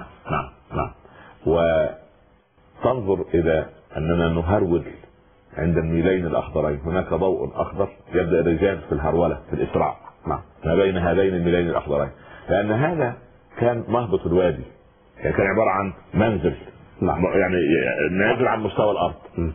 وتنظر الى اننا نهرول عند الميلين الاخضرين، هناك ضوء اخضر يبدا الرجال في الهرولة في الاسراع ما بين هذين الميلين الاخضرين، لان هذا كان مهبط الوادي، يعني كان عبارة عن منزل يعني نازل عن مستوى الارض.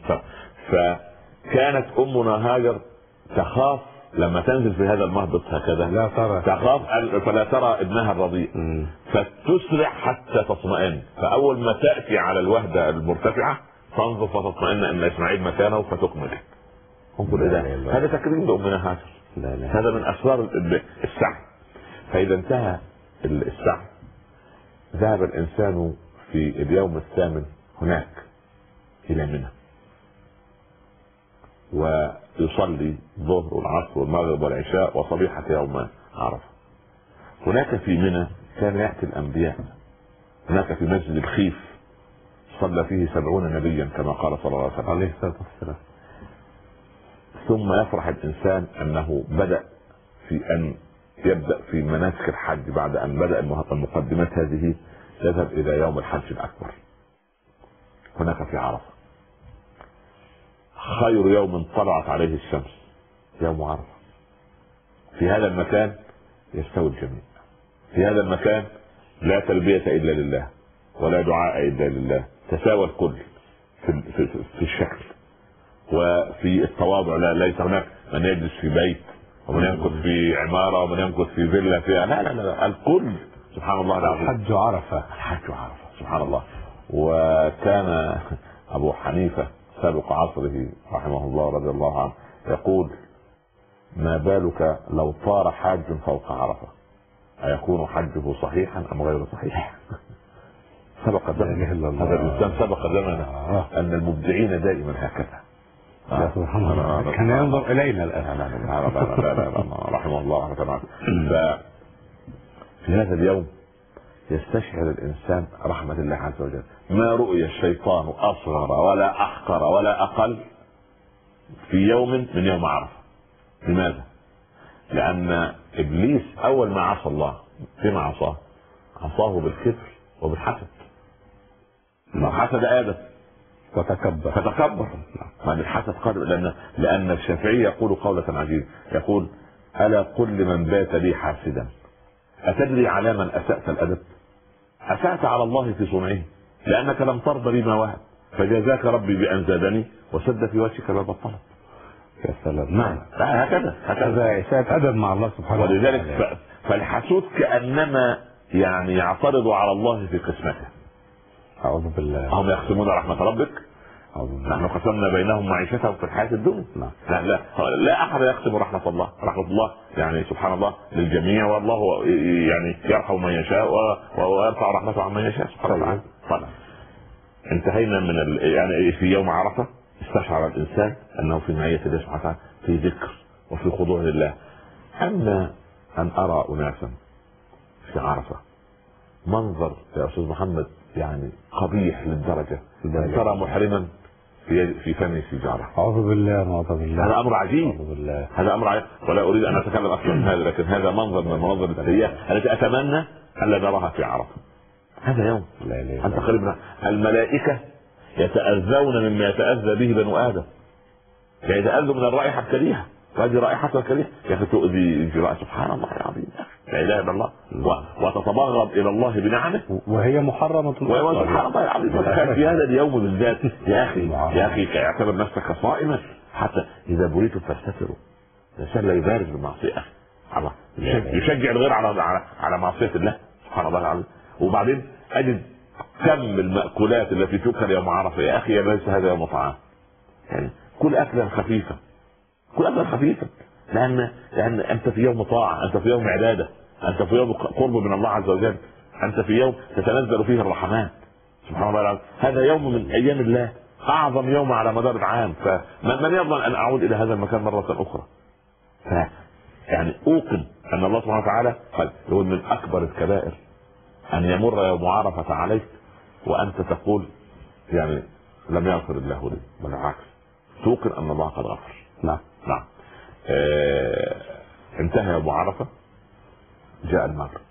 فكانت امنا هاجر تخاف لما تنزل في هذا المهبط هكذا، لا ترى، تخاف فلا ترى ابنها الرضيع، فتسرع حتى تطمئن. فاول ما تاتي على الوهده المرتفعه تنظر فتطمئن ان اسماعيل مكانه فتكمل. هذا تكريم لامنا هاجر. هذا من اسرار السعي. فاذا انتهى السعي ذهب الانسان في اليوم الثامن هناك الى منى، ويصلي الظهر والعصر والمغرب والعشاء وصبيحة يوم عرفة. هناك في منى كان يأتي الأنبياء، هناك في مسجد الخيف صلى فيه 70 نبيا كما قال صلى الله عليه وسلم. ثم يفرح الإنسان أنه بدأ يبدأ في مناسك الحج بعد أن بدأ المقدمات هذه، يذهب إلى يوم الحج الأكبر هناك في عرفة. خير يوم طلعت عليه الشمس يوم عرفة. في هذا المكان يستوي الجميع، في هذا المكان لا تلبية إلا لله ولا دعاء إلا لله، تساوى الكل في الشكل وفي التواضع. ليس هناك من يجلس في بيت ومن يمكث في عمارة ومن يمكث في فيلا فيها، لا الكل. سبحان الله العظيم. الحج عرفة سبحان الله. وكان أبو حنيفة سابق عصره رحمه الله رضي الله عنه يقول: ما بالك لو طار حاج فوق عرفة، أيكون حجه صحيحا أم غير صحيح؟ سبق زمن هذا الإنسان، سبق زمن أن المبدعين دائما هكذا. سبحان الله. كان ينظر إلينا الآن. لا رحمه الله رحمه. في هذا اليوم يستشعر الإنسان رحمة الله عز وجل. ما رؤي الشيطان أصغر ولا أحقر ولا أقل في يوم من يوم عرفة. لماذا؟ لأن إبليس أول ما عصى الله فيما عصاه بالكبر وبالحسد. حسد آدم فتكبر. ما الحسد قال لأن الشافعي يقول قولة عجيبة، يقول: ألا قل لمن بات لي حاسدا أتدري على من أسأت الأدب؟ أسأت على الله في صنعه، لأنك لم ترضى بما وهب، فجزاك ربي بأن زادني وسد في وجهك باب الطلب. يا سلام. نعم. هكذا إساءة أدب مع الله سبحانه وتعالى. ولذلك فالحسود كأنما يعني يعترض على الله في قسمته. أعوذ بالله. هم يقسمون رحمة ربك، نحن قسمنا بينهم معيشتهم في الحياة الدنيا. لا أحد يقسم رحمة الله. رحمة الله يعني سبحان الله للجميع، والله يعني يرحم من يشاء ويرفع رحمته عن من يشاء سبحانه وتعالى. انتهينا من يعني في يوم عرفة استشعر الإنسان أنه في معية الله سبحانه وتعالى، في ذكر وفي خضوع لله. أما أن أرى أناسا في عرفة منظر يا أستاذ محمد يعني قبيح للدرجة، ترى محرما في فم سيجارة. أعوذ بالله. هذا أمر عجيب. هذا أمر عجيب، ولا أريد أن أتكلم أكثر من هذا، لكن هذا منظر من المناظر السيئة التي أتمنى أن لا نراها في عرفة. هذا يوم أنت قريبنا الملائكة يتأذون مما يتأذى به بنو آدم، يتأذوا من الرائحة الكريهة، وهذه رائحة كريهة يا أخي تؤذي جراء. سبحان الله العظيم، لا إله إلا الله. وتتبغض إلى الله بنعمه وهي محرمة. سبحان الله العظيم. في هذا اليوم بالذات يا أخي اعتبر نفسك صائما، حتى إذا بريت فاستتروا. الإنسان لا يبارز بالمعصية، الله يشجع الغير على معصية الله سبحان الله العظيم. وبعدين أجد كم المأكولات التي تؤكل يوم عرفة يا أخي، ليس هذا يوم طعام، يعني كل أكلة خفيفة، لان انت في يوم طاعه، انت في يوم عباده، انت في يوم قرب من الله عز وجل، انت في يوم تتنزل فيه الرحمات سبحان الله العظيم. هذا يوم من ايام الله، اعظم يوم على مدار العام، فمن يضمن ان اعود الى هذا المكان مره اخرى؟ يعني اوقن ان الله سبحانه وتعالى قال يقول من اكبر الكبائر ان يمر يوم عرفه عليك وانت تقول يعني لم يغفر الله لي، بل العكس، توقن ان الله قد غفر. نعم نعم. انتهى يوم عرفه، جاء المغرب،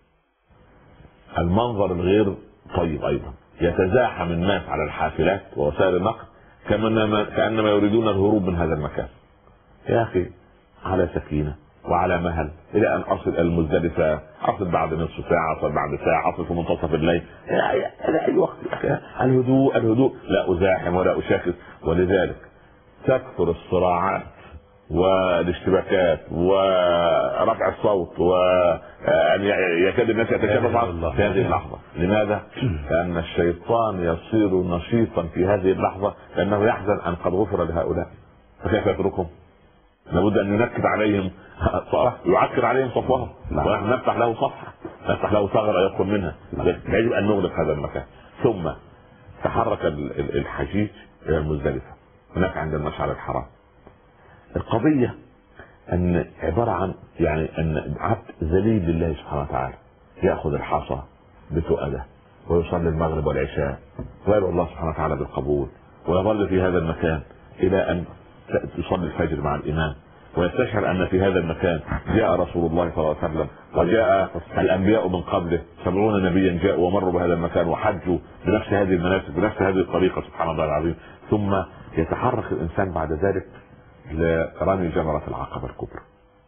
المنظر الغير طيب ايضا، يتزاحم الناس على الحافلات ووسائل النقل كانما يريدون الهروب من هذا المكان. يا اخي على سكينه وعلى مهل الى ان اصل المزدلفه، اصل بعد نصف ساعه، اصل بعد ساعه، اصل في منتصف الليل، الى اي وقت. الهدوء الهدوء، لا ازاحم ولا اشاكس. ولذلك تكثر الصراعات والاشتباكات ورفع الصوت وأن يكاد الناس يتشابه في هذه اللحظة. لماذا؟ لأن الشيطان يصير نشيطا في هذه اللحظة، لأنه يحزن أن قد غفر لهؤلاء، فكيف يتركهم؟ لابد أن ينكد عليهم، يعكر عليهم صفوهم، ونحن نفتح له صفحة، نفتح له ثغرة يدخل منها. يجب أن نغلق هذا المكان. ثم تحرك الحجيج إلى المزدلفة، هناك عند المشعر الحرام. القضية ان عبارة عن يعني ان عبد ذليل لله سبحانه وتعالى يأخذ الحصى بتؤده ويصلي المغرب والعشاء ويدعو الله سبحانه وتعالى بالقبول، ويظل في هذا المكان الى ان يصلي الفجر مع الامام، ويستشعر ان في هذا المكان جاء رسول الله صلى الله عليه وسلم وجاء الانبياء من قبله 70 نبيا جاءوا ومروا بهذا المكان وحجوا بنفس هذه المناسك بنفس هذه الطريقة سبحان الله العظيم. ثم يتحرك الانسان بعد ذلك لرمي جمرة العقبة الكبرى.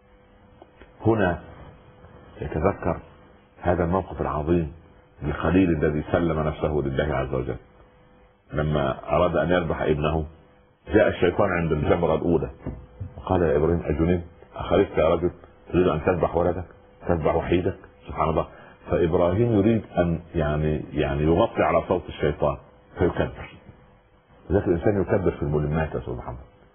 هنا يتذكر هذا الموقف العظيم لخليل الذي سلم نفسه لله عز وجل. لما أراد أن يذبح ابنه جاء الشيطان عند الجمرة الأولى وقال يا إبراهيم أجنبت أخرجت يا رجل تريد أن تذبح ولدك، تذبح وحيدك؟ سبحان الله. فإبراهيم يريد أن يعني يغطي على صوت الشيطان فيكبر. ذلك الإنسان يكبر في الملمات يا أستاذ محمد.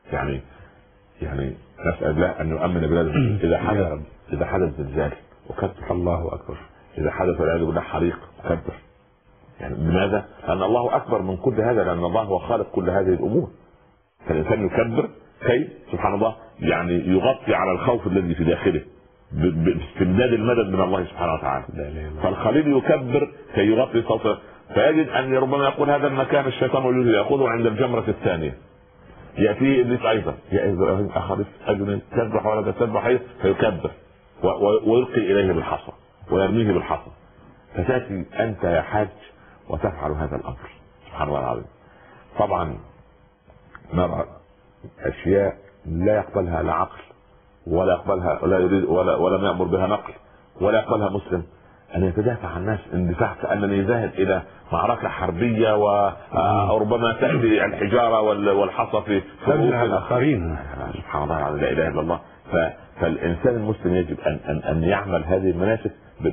يعني نسأل الله أن يؤمن بلاد. إذا حدث زلزال وكبر الله أكبر، إذا حدث والعياذ بالله حريق وكبر. يعني لماذا؟ لأن الله أكبر من كل هذا، لأن الله هو خالق كل هذه الأمور. فالإنسان يكبر كي سبحان الله يعني يغطي على الخوف الذي في داخله باستمداد المدد من الله سبحانه وتعالى. فالخليل يكبر كي يغطي صوته، فيجد أن ربما يقول هذا المكان الشيطان يأخذه عند الجمرة الثانية. يأتيه إبليس أيضا يا إبراهيم أخرجت أجنبت تذبح ولدك تذبح حيث، فيكبر ويلقي إليه بالحصى ويرميه بالحصى. فتأتي أنت يا حاج وتفعل هذا الأمر سبحان الله العظيم. طبعا نرى أشياء لا يقبلها لا عقل ولا يقبلها ولا يريد ولم يأمر بها نقل ولا يقبلها مسلم. أن يتدافع عن الناس اندفاع كأنني ذاهب إلى معركة حربية وربما تأتي الحجارة والحصى في الآخرين. سبحان الله لا إله إلا الله. فالإنسان المسلم يجب أن يعمل هذه المناسك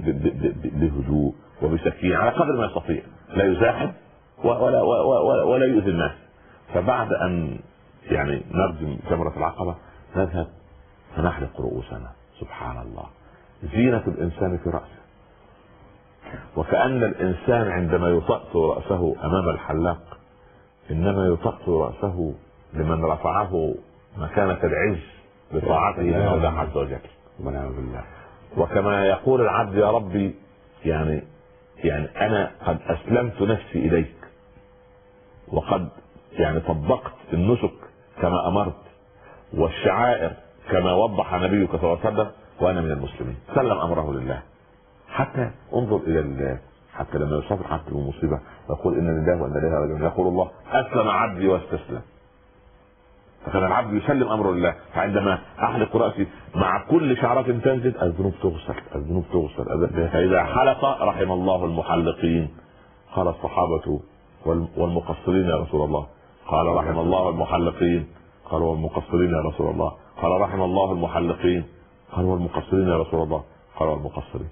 بهدوء وبسكينة على قدر ما يستطيع، لا يزاحم ولا يؤذي الناس. فبعد أن يعني نرجم جمرة العقبة نذهب فنحلق رؤوسنا. سبحان الله، زينة الإنسان في رأسه، وكأن الإنسان عندما يطأطئ رأسه أمام الحلاق إنما يطأطئ رأسه لمن رفعه مكانة العز بطاعته لله عز وجل. وكما يقول العبد يا ربي يعني أنا قد أسلمت نفسي إليك وقد يعني طبقت النسك كما أمرت والشعائر كما وضح نبيك صلى الله عليه وسلم وأنا من المسلمين. سلم أمره لله. حتى انظر الى حتى لما يصاب عبد بمصيبه يقول ان لله وانا اليه راجعون، يقول الله اسلم عبدي واستسلم. فكان العبد يسلم امره لله. فعندما احلق راسي مع كل شعرة تنزل الذنوب تغسل، الذنوب تغسل. فاذا حلق رحم الله المحلقين. قال الصحابه والمقصرين يا رسول الله؟ قال رحم الله المحلقين. قالوا والمقصرين يا رسول الله؟ قال رحم الله المحلقين. قالوا والمقصرين يا رسول الله؟ قال والمقصرين.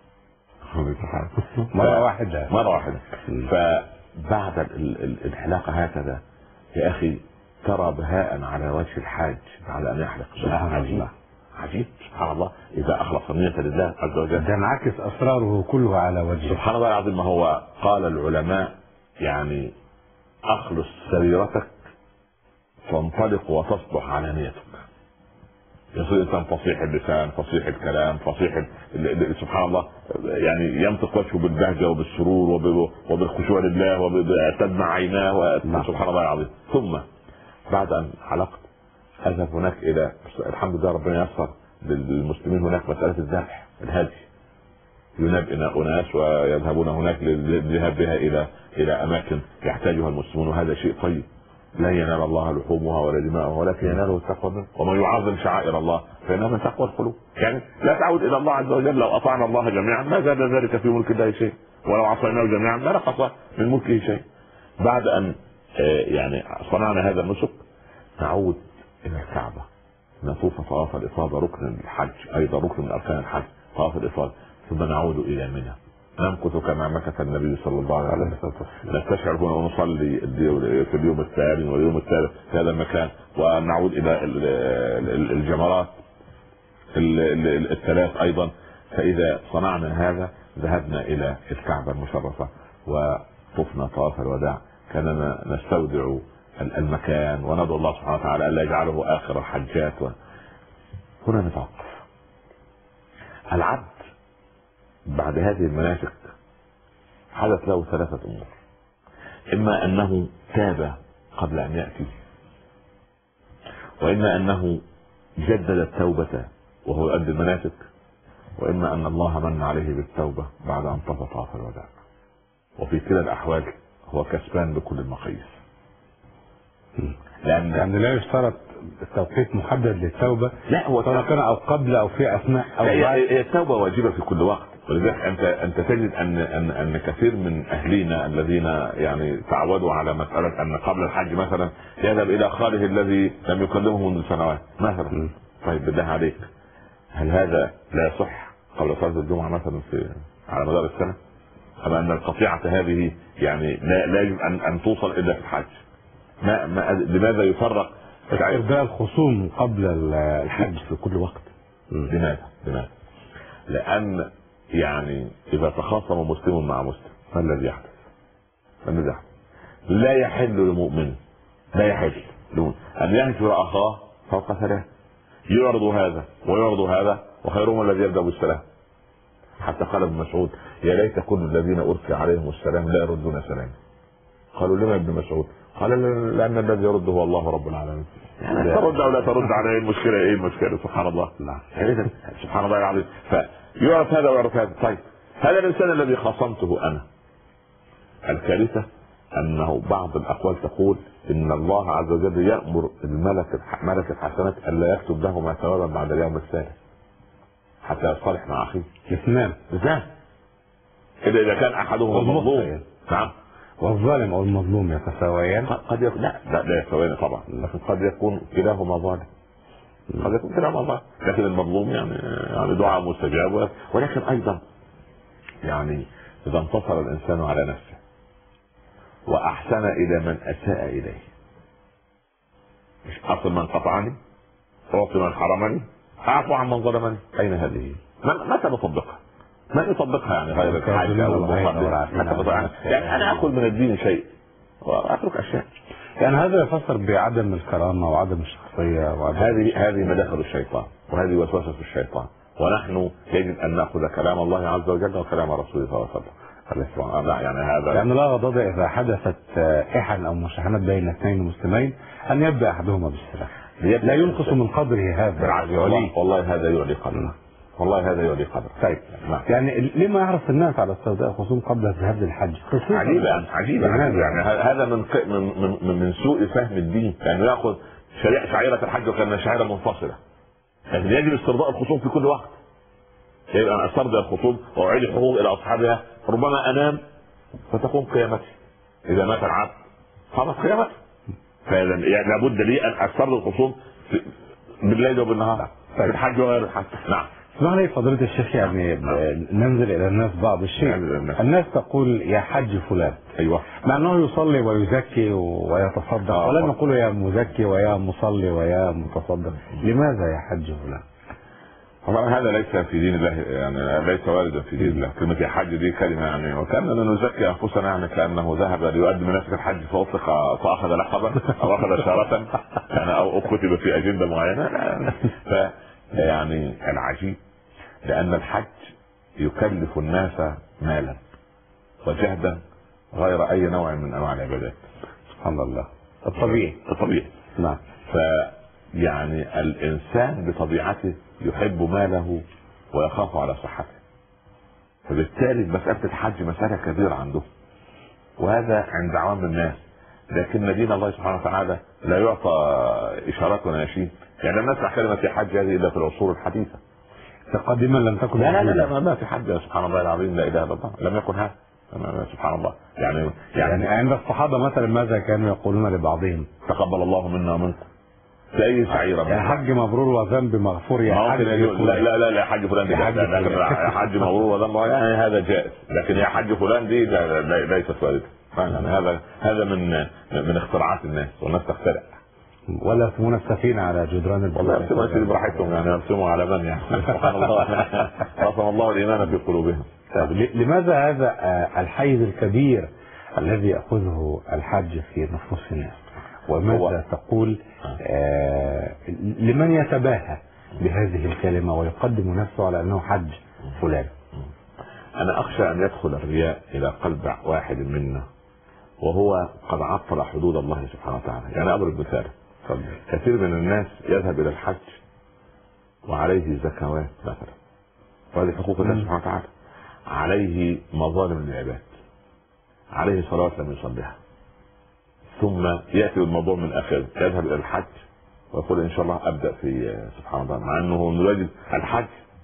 مرة واحدة. فبعد الحلاقة هكذا يا أخي ترى بهاء على وجه الحاج على ان يحلق. عجيب عجيب سبحان الله، اذا اخلص النية لله عز وجل ده انعكس اسراره كلها على وجهه. سبحان الله العظيم. ما هو قال العلماء يعني اخلص سريرتك تنطلق وتصبح على نيتك. يصير انسان فصيح اللسان، فصيح الكلام، فصيح سبحان الله، يعني ينطق وجهه بالبهجه وبالسرور وبالخشوع لله وتدمع عيناه سبحان الله العظيم. ثم بعد ان حلقت اذهب هناك الى الحمد لله ربنا يسر للمسلمين هناك مساله الذبح الهدي، يناب اناس ويذهبون هناك للذهاب بها الى اماكن يحتاجها المسلمون، وهذا شيء طيب. لا ينال الله لحومها ولا دماؤها ولكن يناله التقوى منه، ومن يعظم شعائر الله فإنها من تقوى القلوب. يعني لا تعود الى الله عز وجل. لو اطعنا الله جميعا ما زاد ذلك في ملك الله شيء، ولو عصيناه جميعا ما نقص من ملكه شيء. بعد ان يعني صنعنا هذا النسك نعود الى الكعبه، نطوف طواف الافاضه، ركن الحج ايضا ركن من اركان الحج طواف الافاضه، ثم نعود الى منى نمكث كما مكث النبي صلى الله عليه وسلم. نستشعر هنا ونصلي في اليوم الثاني واليوم الثالث في هذا المكان، ونعود الى الجمرات الثلاث ايضا. فاذا صنعنا هذا ذهبنا الى الكعبه المشرفه وطفنا طواف الوداع، كاننا نستودع المكان وندعو الله سبحانه وتعالى الا يجعله اخر الحجات. هنا نتوقف. العبد بعد هذه المناسك حدث له ثلاثة امور: اما انه تاب قبل ان يأتي، واما انه جدد التوبة وهو يؤدي المناسك، واما ان الله من عليه بالتوبة بعد ان طاف طواف الوداع. وفي كلا الاحوال هو كسبان بكل المقاييس، لان لا يشترط التوقيت محدد للتوبة. لا هو سواء كان او قبل او في اثناء او بعد. هي التوبة واجبة في كل وقت. ولذلك انت تجد ان كثير من اهلينا الذين يعني تعودوا على مساله ان قبل الحج مثلا يذهب الى خاله الذي لم يكلمه منذ سنوات مثلا. طيب بالله عليك، هل هذا لا يصح قبل صلاه الجمعه مثلا على مدار السنه؟ اما ان القطيعه هذه يعني لا يجب ان توصل الا في الحج. لماذا يفرق استرداء الخصوم قبل الحج في كل وقت؟ لماذا؟ لان يعني اذا تخاصم مسلم مع مسلم ما الذي يحدث؟ لا يحل لمؤمن، لا يحل ان يهجر اخاه فوق ثلاث، يعرض هذا ويعرض هذا، وخيرهم الذي يبدا بالسلام. حتى قال ابن مسعود: يا ليت كل الذين ارسل عليهم السلام لا يردون سلام. قالوا: لما ابن مسعود؟ قال: لان الذي يرد هو الله رب العالمين. يعني ترد او لا ترد على ايه المشكله؟ سبحان الله. نعم. سبحان الله العظيم. فيعرف هذا ويعرف هذا. طيب هذا الانسان الذي خاصمته انا، الكارثه انه بعض الاقوال تقول ان الله عز وجل يامر ملك الحسنات الا يكتب لهما ثوابا بعد اليوم الثالث حتى يصطلح مع اخيه. اثنان اذا كان احدهما مظلوم. نعم. والظالم او المظلوم يتساويان؟ قد يكون لا يتساويان طبعا، لكن قد يكون كلاهما ظالم. لكن المظلوم يعني دعاء مستجاب. ولكن ايضا يعني اذا انتصر الانسان على نفسه واحسن الى من اساء اليه، مش اصل من قطعني، اعطي من حرمني، اعفو عن من ظلمني، اين هذه؟ متى نطبقها؟ ما يطبقها يعني غير الحاج او المقدم. يعني انا اخذ من الدين شيء واترك اشياء. يعني هذا يفسر بعدم الكرامه وعدم الشخصيه هذه مداخل الشيطان وهذه وسوسه الشيطان. ونحن يجب ان ناخذ كلام الله عز وجل وكلام رسوله صلى الله عليه وسلم. لا يعني هذا يعني لا غضاضة اذا حدثت احن او مشاحنات بين اثنين مسلمين ان يبدا احدهما بالسلاح، لا ينقص من قدره هذا. والله هذا يعلي قدره. والله هذا يعلي قدره. طيب يعني لما يعرف الناس على استوداء الخصوم قبل الذهاب للحج؟ عجيبة يعني هذا من سوء فهم الدين. يعني ياخذ شعيرة الحج وكانها شعيرة منفصلة، لكن يجب استرضاء الخصوم في كل وقت. يجب ان استرضي الخصوم واعيد الحقوق الى اصحابها. ربما انام فتقوم قيامتي، اذا مات العبد خلاص قيامته. يعني لابد لي ان استرضي الخصوم بالليل وبالنهار في الحج وغير الحج. نعم. اسمح لي فضيلة الشيخ، يعني ننزل إلى الناس بعض الشيء. الناس تقول يا حج فلان، أيوة، مع أنه يصلي ويزكي ويتصدق، ولم يقولوا يا مزكي ويا مصلي ويا متصدق. لماذا يا حج فلان؟ طبعا هذا ليس في دين الله، يعني ليس واردا في دين الله. كلمة يا حج دي كلمة يعني وكأننا نزكي أنفسنا، يعني كأنه ذهب ليؤدي مناسك الحج فأطلق فأخذ لقبا أو أخذ شارة يعني أو كتب في أجندة معينة. يعني العجيب لأن الحج يكلف الناس مالا وجهدا غير أي نوع من أنواع العبادات. سبحان الله، الطبيعي. نعم. يعني الإنسان بطبيعته يحب ماله ويخاف على صحته، فبالتالي مسألة الحج مسألة كبيرة عنده، وهذا عند عوام الناس. لكن دين الله سبحانه وتعالى لا يعطى إشارات وناشين. يعني لم نسمع كلمة في حج هذه إلا في العصور الحديثة. قديما لم تكن. لا ما في حج، سبحان الله العظيم، لا إله إلا الله، لم يكن هذا. سبحان الله. يعني عند الصحابة مثلا ماذا كانوا يقولون لبعضهم؟ تقبل الله منا ومنكم. تلاقي شعيرة يا حج مبرور وذنب مغفور يا حج. لا حج فلان دي يا حج مبرور وذنب يعني هذا جائز، لكن يا حج فلان دي ليست واردة. يعني هذا من اختراعات الناس، والناس تخترع. ولا يرسمون السفينة على جدران البلد. والله يرسمون براحتهم، يعني يرسموا على من يعني. سبحان الله. رسم الله الإيمان في قلوبهم. لماذا هذا الحيز الكبير الذي يأخذه الحج في نفوس الناس؟ وماذا تقول لمن يتباهى بهذه الكلمة ويقدم نفسه على أنه حج فلان؟ أنا أخشى أن يدخل الرياء إلى قلب واحد منا وهو قد عطل حدود الله سبحانه وتعالى. يعني أضرب مثال. كثير من الناس يذهب إلى الحج وعليه زكوات مثلا، وهذه حقوق الله سبحانه وتعالى، عليه مظالم للعباد، عليه صلوات لم يصليها، ثم يأتي الموضوع من آخره، يذهب إلى الحج ويقول إن شاء الله أبدأ في سبحان الله، مع أنه نواجد الحج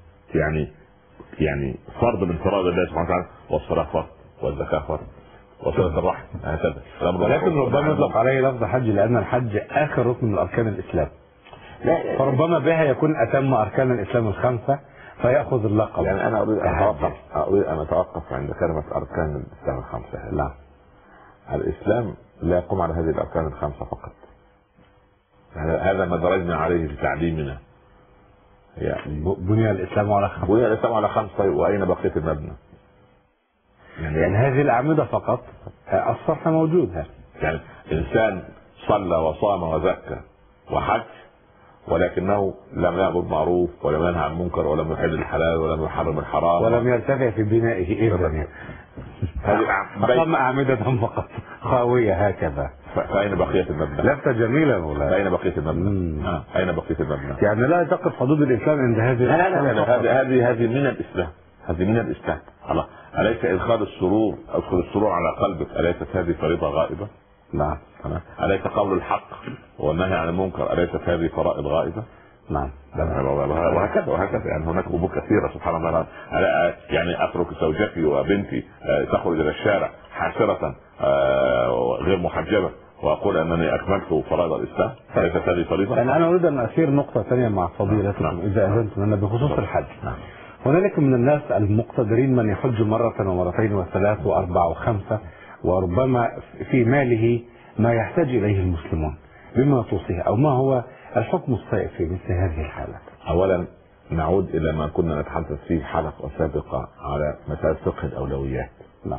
يعني فرض من فرائض الله سبحانه وتعالى، والصلاة فرض والزكاة فرض وصلة الرحم هكذا. ولكن ربما يطلق عليه لفظ حج لأن الحج آخر ركن من أركان الإسلام، فربما بها يكون أتم أركان الإسلام الخمسة فيأخذ اللقب. يعني أنا أريد أن أتوقف عند كلمة أركان الإسلام الخمسة. لا، الإسلام لا يقوم على هذه الأركان الخمسة فقط. هذا ما درجنا عليه في تعليمنا. يعني بني الإسلام على خمسة. بني الإسلام على خمسة، وأين بقية المبنى؟ يعني هذه الأعمدة فقط، الصرح موجود. يعني إنسان صلى وصام وزكى وحج ولكنه لم يأمر بالمعروف ولم ينهى عن المنكر ولم يحل الحلال ولم يحرم الحرام ولم يرتفع في بنائه إذن أقام أعمدة فقط خاوية هكذا، فأين بقية المبنى؟ لفتة جميلة ولا؟ فأين بقية المبنى؟ أين بقية المبنى؟ يعني لا تقف حدود الإسلام عند هذه. هذه من الإسلام، هذه من الإسلام. الله، أليس إدخال السرور على قلبك أليست هذه فريضة غائبة؟ نعم. أليس قول الحق والنهي عن المنكر أليست هذه فرائض غائبة؟ نعم. وهكذا يعني هناك أمور كثيرة سبحان الله. يعني أترك زوجتي وبنتي تخرج إلى الشارع حاسرة غير محجبة وأقول أنني أكملت فرائض الإسلام، أليست هذه فريضة؟ أنا أريد أن أثير نقطة ثانية مع فضيلتكم إذا أذنتم لنا بخصوص الحج. هنالك من الناس المقتدرين من يحج مرة ومرتين وثلاث وأربع وخمسة، وربما في ماله ما يحتاج إليه المسلمون، بما توصيه أو ما هو الحكم الصائب في مثل هذه الحالات؟ أولا نعود إلى ما كنا نتحدث فيه حلقة سابقة على مسألة فقه الأولويات. نعم.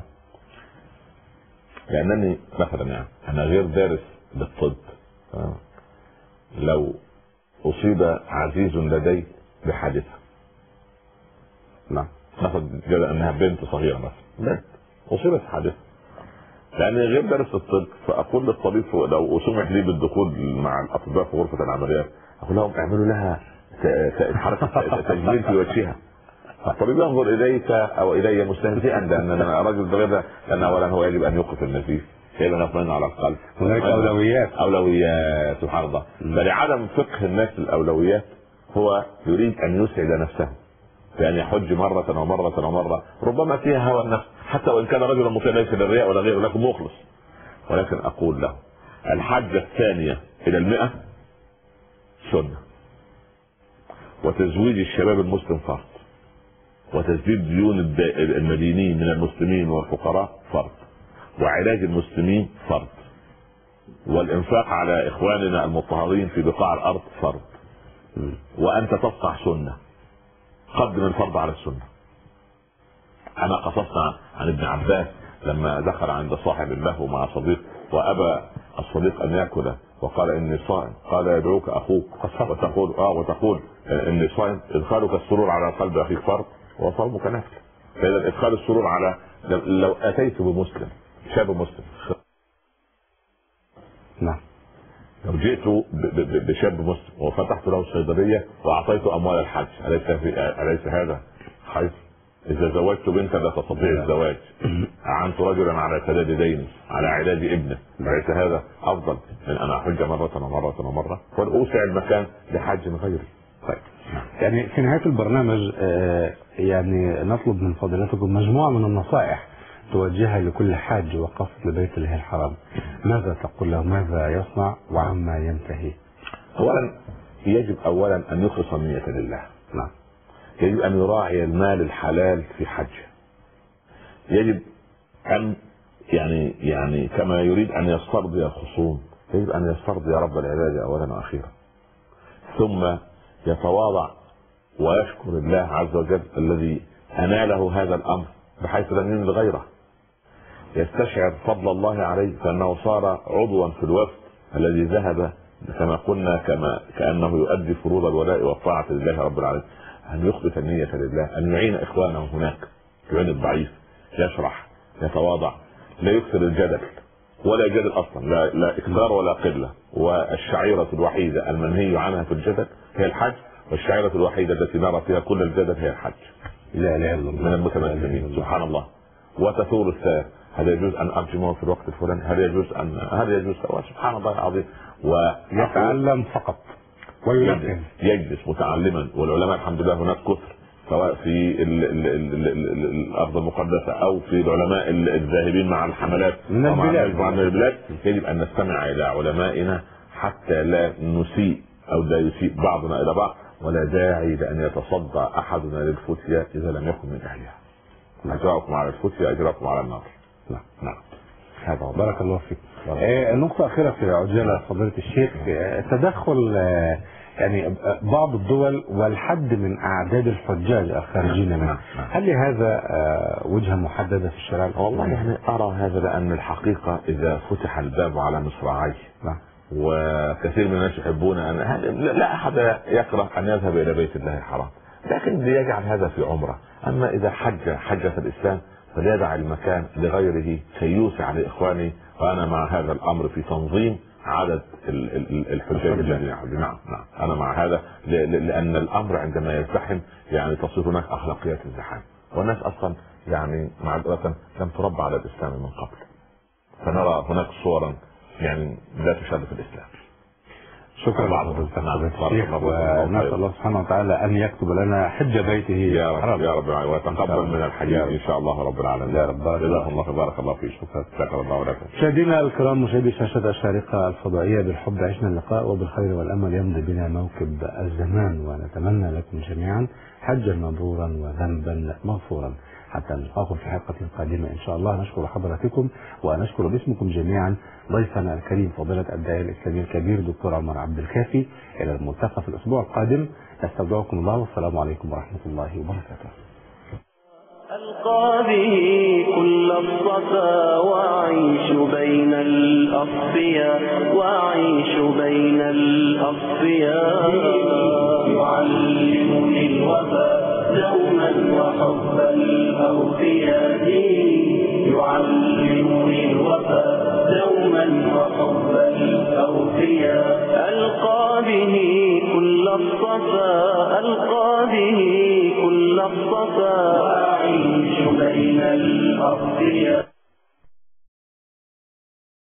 لأنني مثلا يعني أنا غير دارس للطب، لو أصيب عزيز لدي بحادثة، نعم، ناخذ جدا أنها بنت صغيرة مثلا أصيبت حادثة، لأني غير دارس الطب، فأقول للطبيب لو سمح لي بالدخول مع الأطباء في غرفة العمليات أقول لهم اعملوا لها حركة تجميل في وجهها. الطبيب ينظر إليك أو إلي مستهزئا لأن أنا رجل صغير، لأن أولا هو يجب أن يوقف النزيف، يجب أن يطمئن على القلب. هناك أولويات سبحان الله. فلعدم فقه الناس الأولويات هو يريد أن يسعد نفسه بأن يحج مرة ومرة ومرة، ربما فيها هوى النفس حتى وإن كان رجلا مطيع ليس للرياء ولا غيره لكن مخلص. ولكن أقول له الحجة الثانية إلى 100 سنة، وتزويج الشباب المسلم فرض، وتسديد ديون المدينين من المسلمين والفقراء فرض، وعلاج المسلمين فرض، والإنفاق على إخواننا المضطهدين في بقاع الأرض فرض. وأنت تصنع سنة، قدم الفرض على السنة. أنا قصصنا عن ابن عباس لما دخل عند صاحب له مع صديق وأبى الصديق أن يأكل وقال إني صائم، قال يدعوك أخوك وتقول إني صائم. إدخالك السرور على قلب أخيك فرض وصومك نفل. فإذا إدخال السرور على، لو أتيت بمسلم شاب مسلم، نعم، لو جئت بشاب مسلم وفتحت له الصيدلية وأعطيته أموال الحج، أليس هذا خير؟ إذا زوجت بنتا لا تستطيع الزواج، أعنت رجلا على سداد دينه، على علاج ابنه، أليس هذا أفضل من أن أحج مرة ومرة ومرة وأوسع المكان لحج غيري؟ طيب، يعني في نهاية البرنامج يعني نطلب من فضيلتكم مجموعة من النصائح توجهها لكل حاج وقصد لبيت الله الحرام. ماذا تقول له؟ ماذا يصنع وعما ينتهي؟ يجب أولا أن يخلص النية لله. نعم. يجب أن يراعي المال الحلال في حجه. يجب أن يعني كما يريد أن يسترضي الخصوم، يجب أن يسترضي رب العباد أولا وأخيرا، ثم يتواضع ويشكر الله عز وجل الذي أناله هذا الأمر بحيث لم ينل غيره. يستشعر فضل الله عليه فإنه صار عضوا في الوفد الذي ذهب كما قلنا كأنه يؤدي فروض الولاء والطاعة لله رب العالمين. أن يخلص النية لله، أن يعين إخوانه هناك، يعين الضعيف، يشرح، يتواضع، لا يكثر الجدل ولا جدل أصلا، لا إكثار ولا قلة. والشعيرة الوحيدة المنهي عنها في الجدل هي الحج، والشعيرة الوحيدة التي نرى فيها كل الجدل هي الحج. لا إله إلا الله من المتمسكين سبحان الله. وتثور السائر، هل يجوز أن أرجمه في الوقت الفلاني؟ هل يجوز سبحان الله العظيم. ويتعلم فقط ويلقن، يجلس متعلما. والعلماء الحمد لله هناك كثر، سواء في الأرض المقدسة أو في العلماء الذاهبين مع الحملات من البلاد. يجب أن نستمع إلى علمائنا حتى لا نسيء أو لا يسيء بعضنا إلى بعض، ولا داعي لأن يتصدى أحدنا للفتية إذا لم يكن من أهلها. أجراكم على الفتية أجراكم على النار. نعم. هذا بارك الله فيك. نقطة أخيرة في عجالة فضيلة الشيخ، تدخل يعني بعض الدول والحد من أعداد الحجاج الخارجين منها، هل لهذا وجهة محددة في الشرع؟ والله يعني أرى هذا، لأن الحقيقة إذا فتح الباب على مصراعيه وكثير من الناس يحبون أن لا أحد يكره أن يذهب إلى بيت الله الحرام، لكن ليجعل هذا في عمره. أما إذا حجة الإسلام فليدع المكان لغيره كي يوسع لإخواني. وأنا مع هذا الأمر في تنظيم عدد الحجاج الذين يحجون. نعم أنا مع هذا، لأن الأمر عندما يزدحم يعني تصير هناك أخلاقيات الزحام، والناس أصلا يعني معذرة لم تربى على الإسلام من قبل، فنرى هناك صورا يعني لا تشرف الإسلام. شكرا لحضرتك الشيخ، ونسأل الله سبحانه وتعالى أن يكتب لنا حج بيته يا رب ويتقبل من الحجاج إن شاء الله رب العالمين. يا رب. بارك الله فيك. شكرا الله لك. مشاهدينا الكرام، مشاهدي شاشة الشارقة الفضائية، بالحب عشنا اللقاء وبالخير والأمل يمضي بنا موكب الزمان، ونتمنى لكم جميعا حجا مبرورا وذنبا مغفورا. حتى نلقاكم في حلقة قادمة إن شاء الله. نشكر حضراتكم ونشكر باسمكم جميعا ضيفنا الكريم فضيلة الداعية الإسلامي الكبير دكتور عمر عبد الكافي. إلى الملتقى في الأسبوع القادم، نستودعكم الله والسلام عليكم ورحمة الله وبركاته. ألقى به كل الصفا وأعيش بين الأصفياء، يعلمني الوفاء دوما وحب الأوفياء، يعلمني الوفاء دوما وحب الأوفياء. ألقى به كل الصفا، وأعيش بين الأصفياء.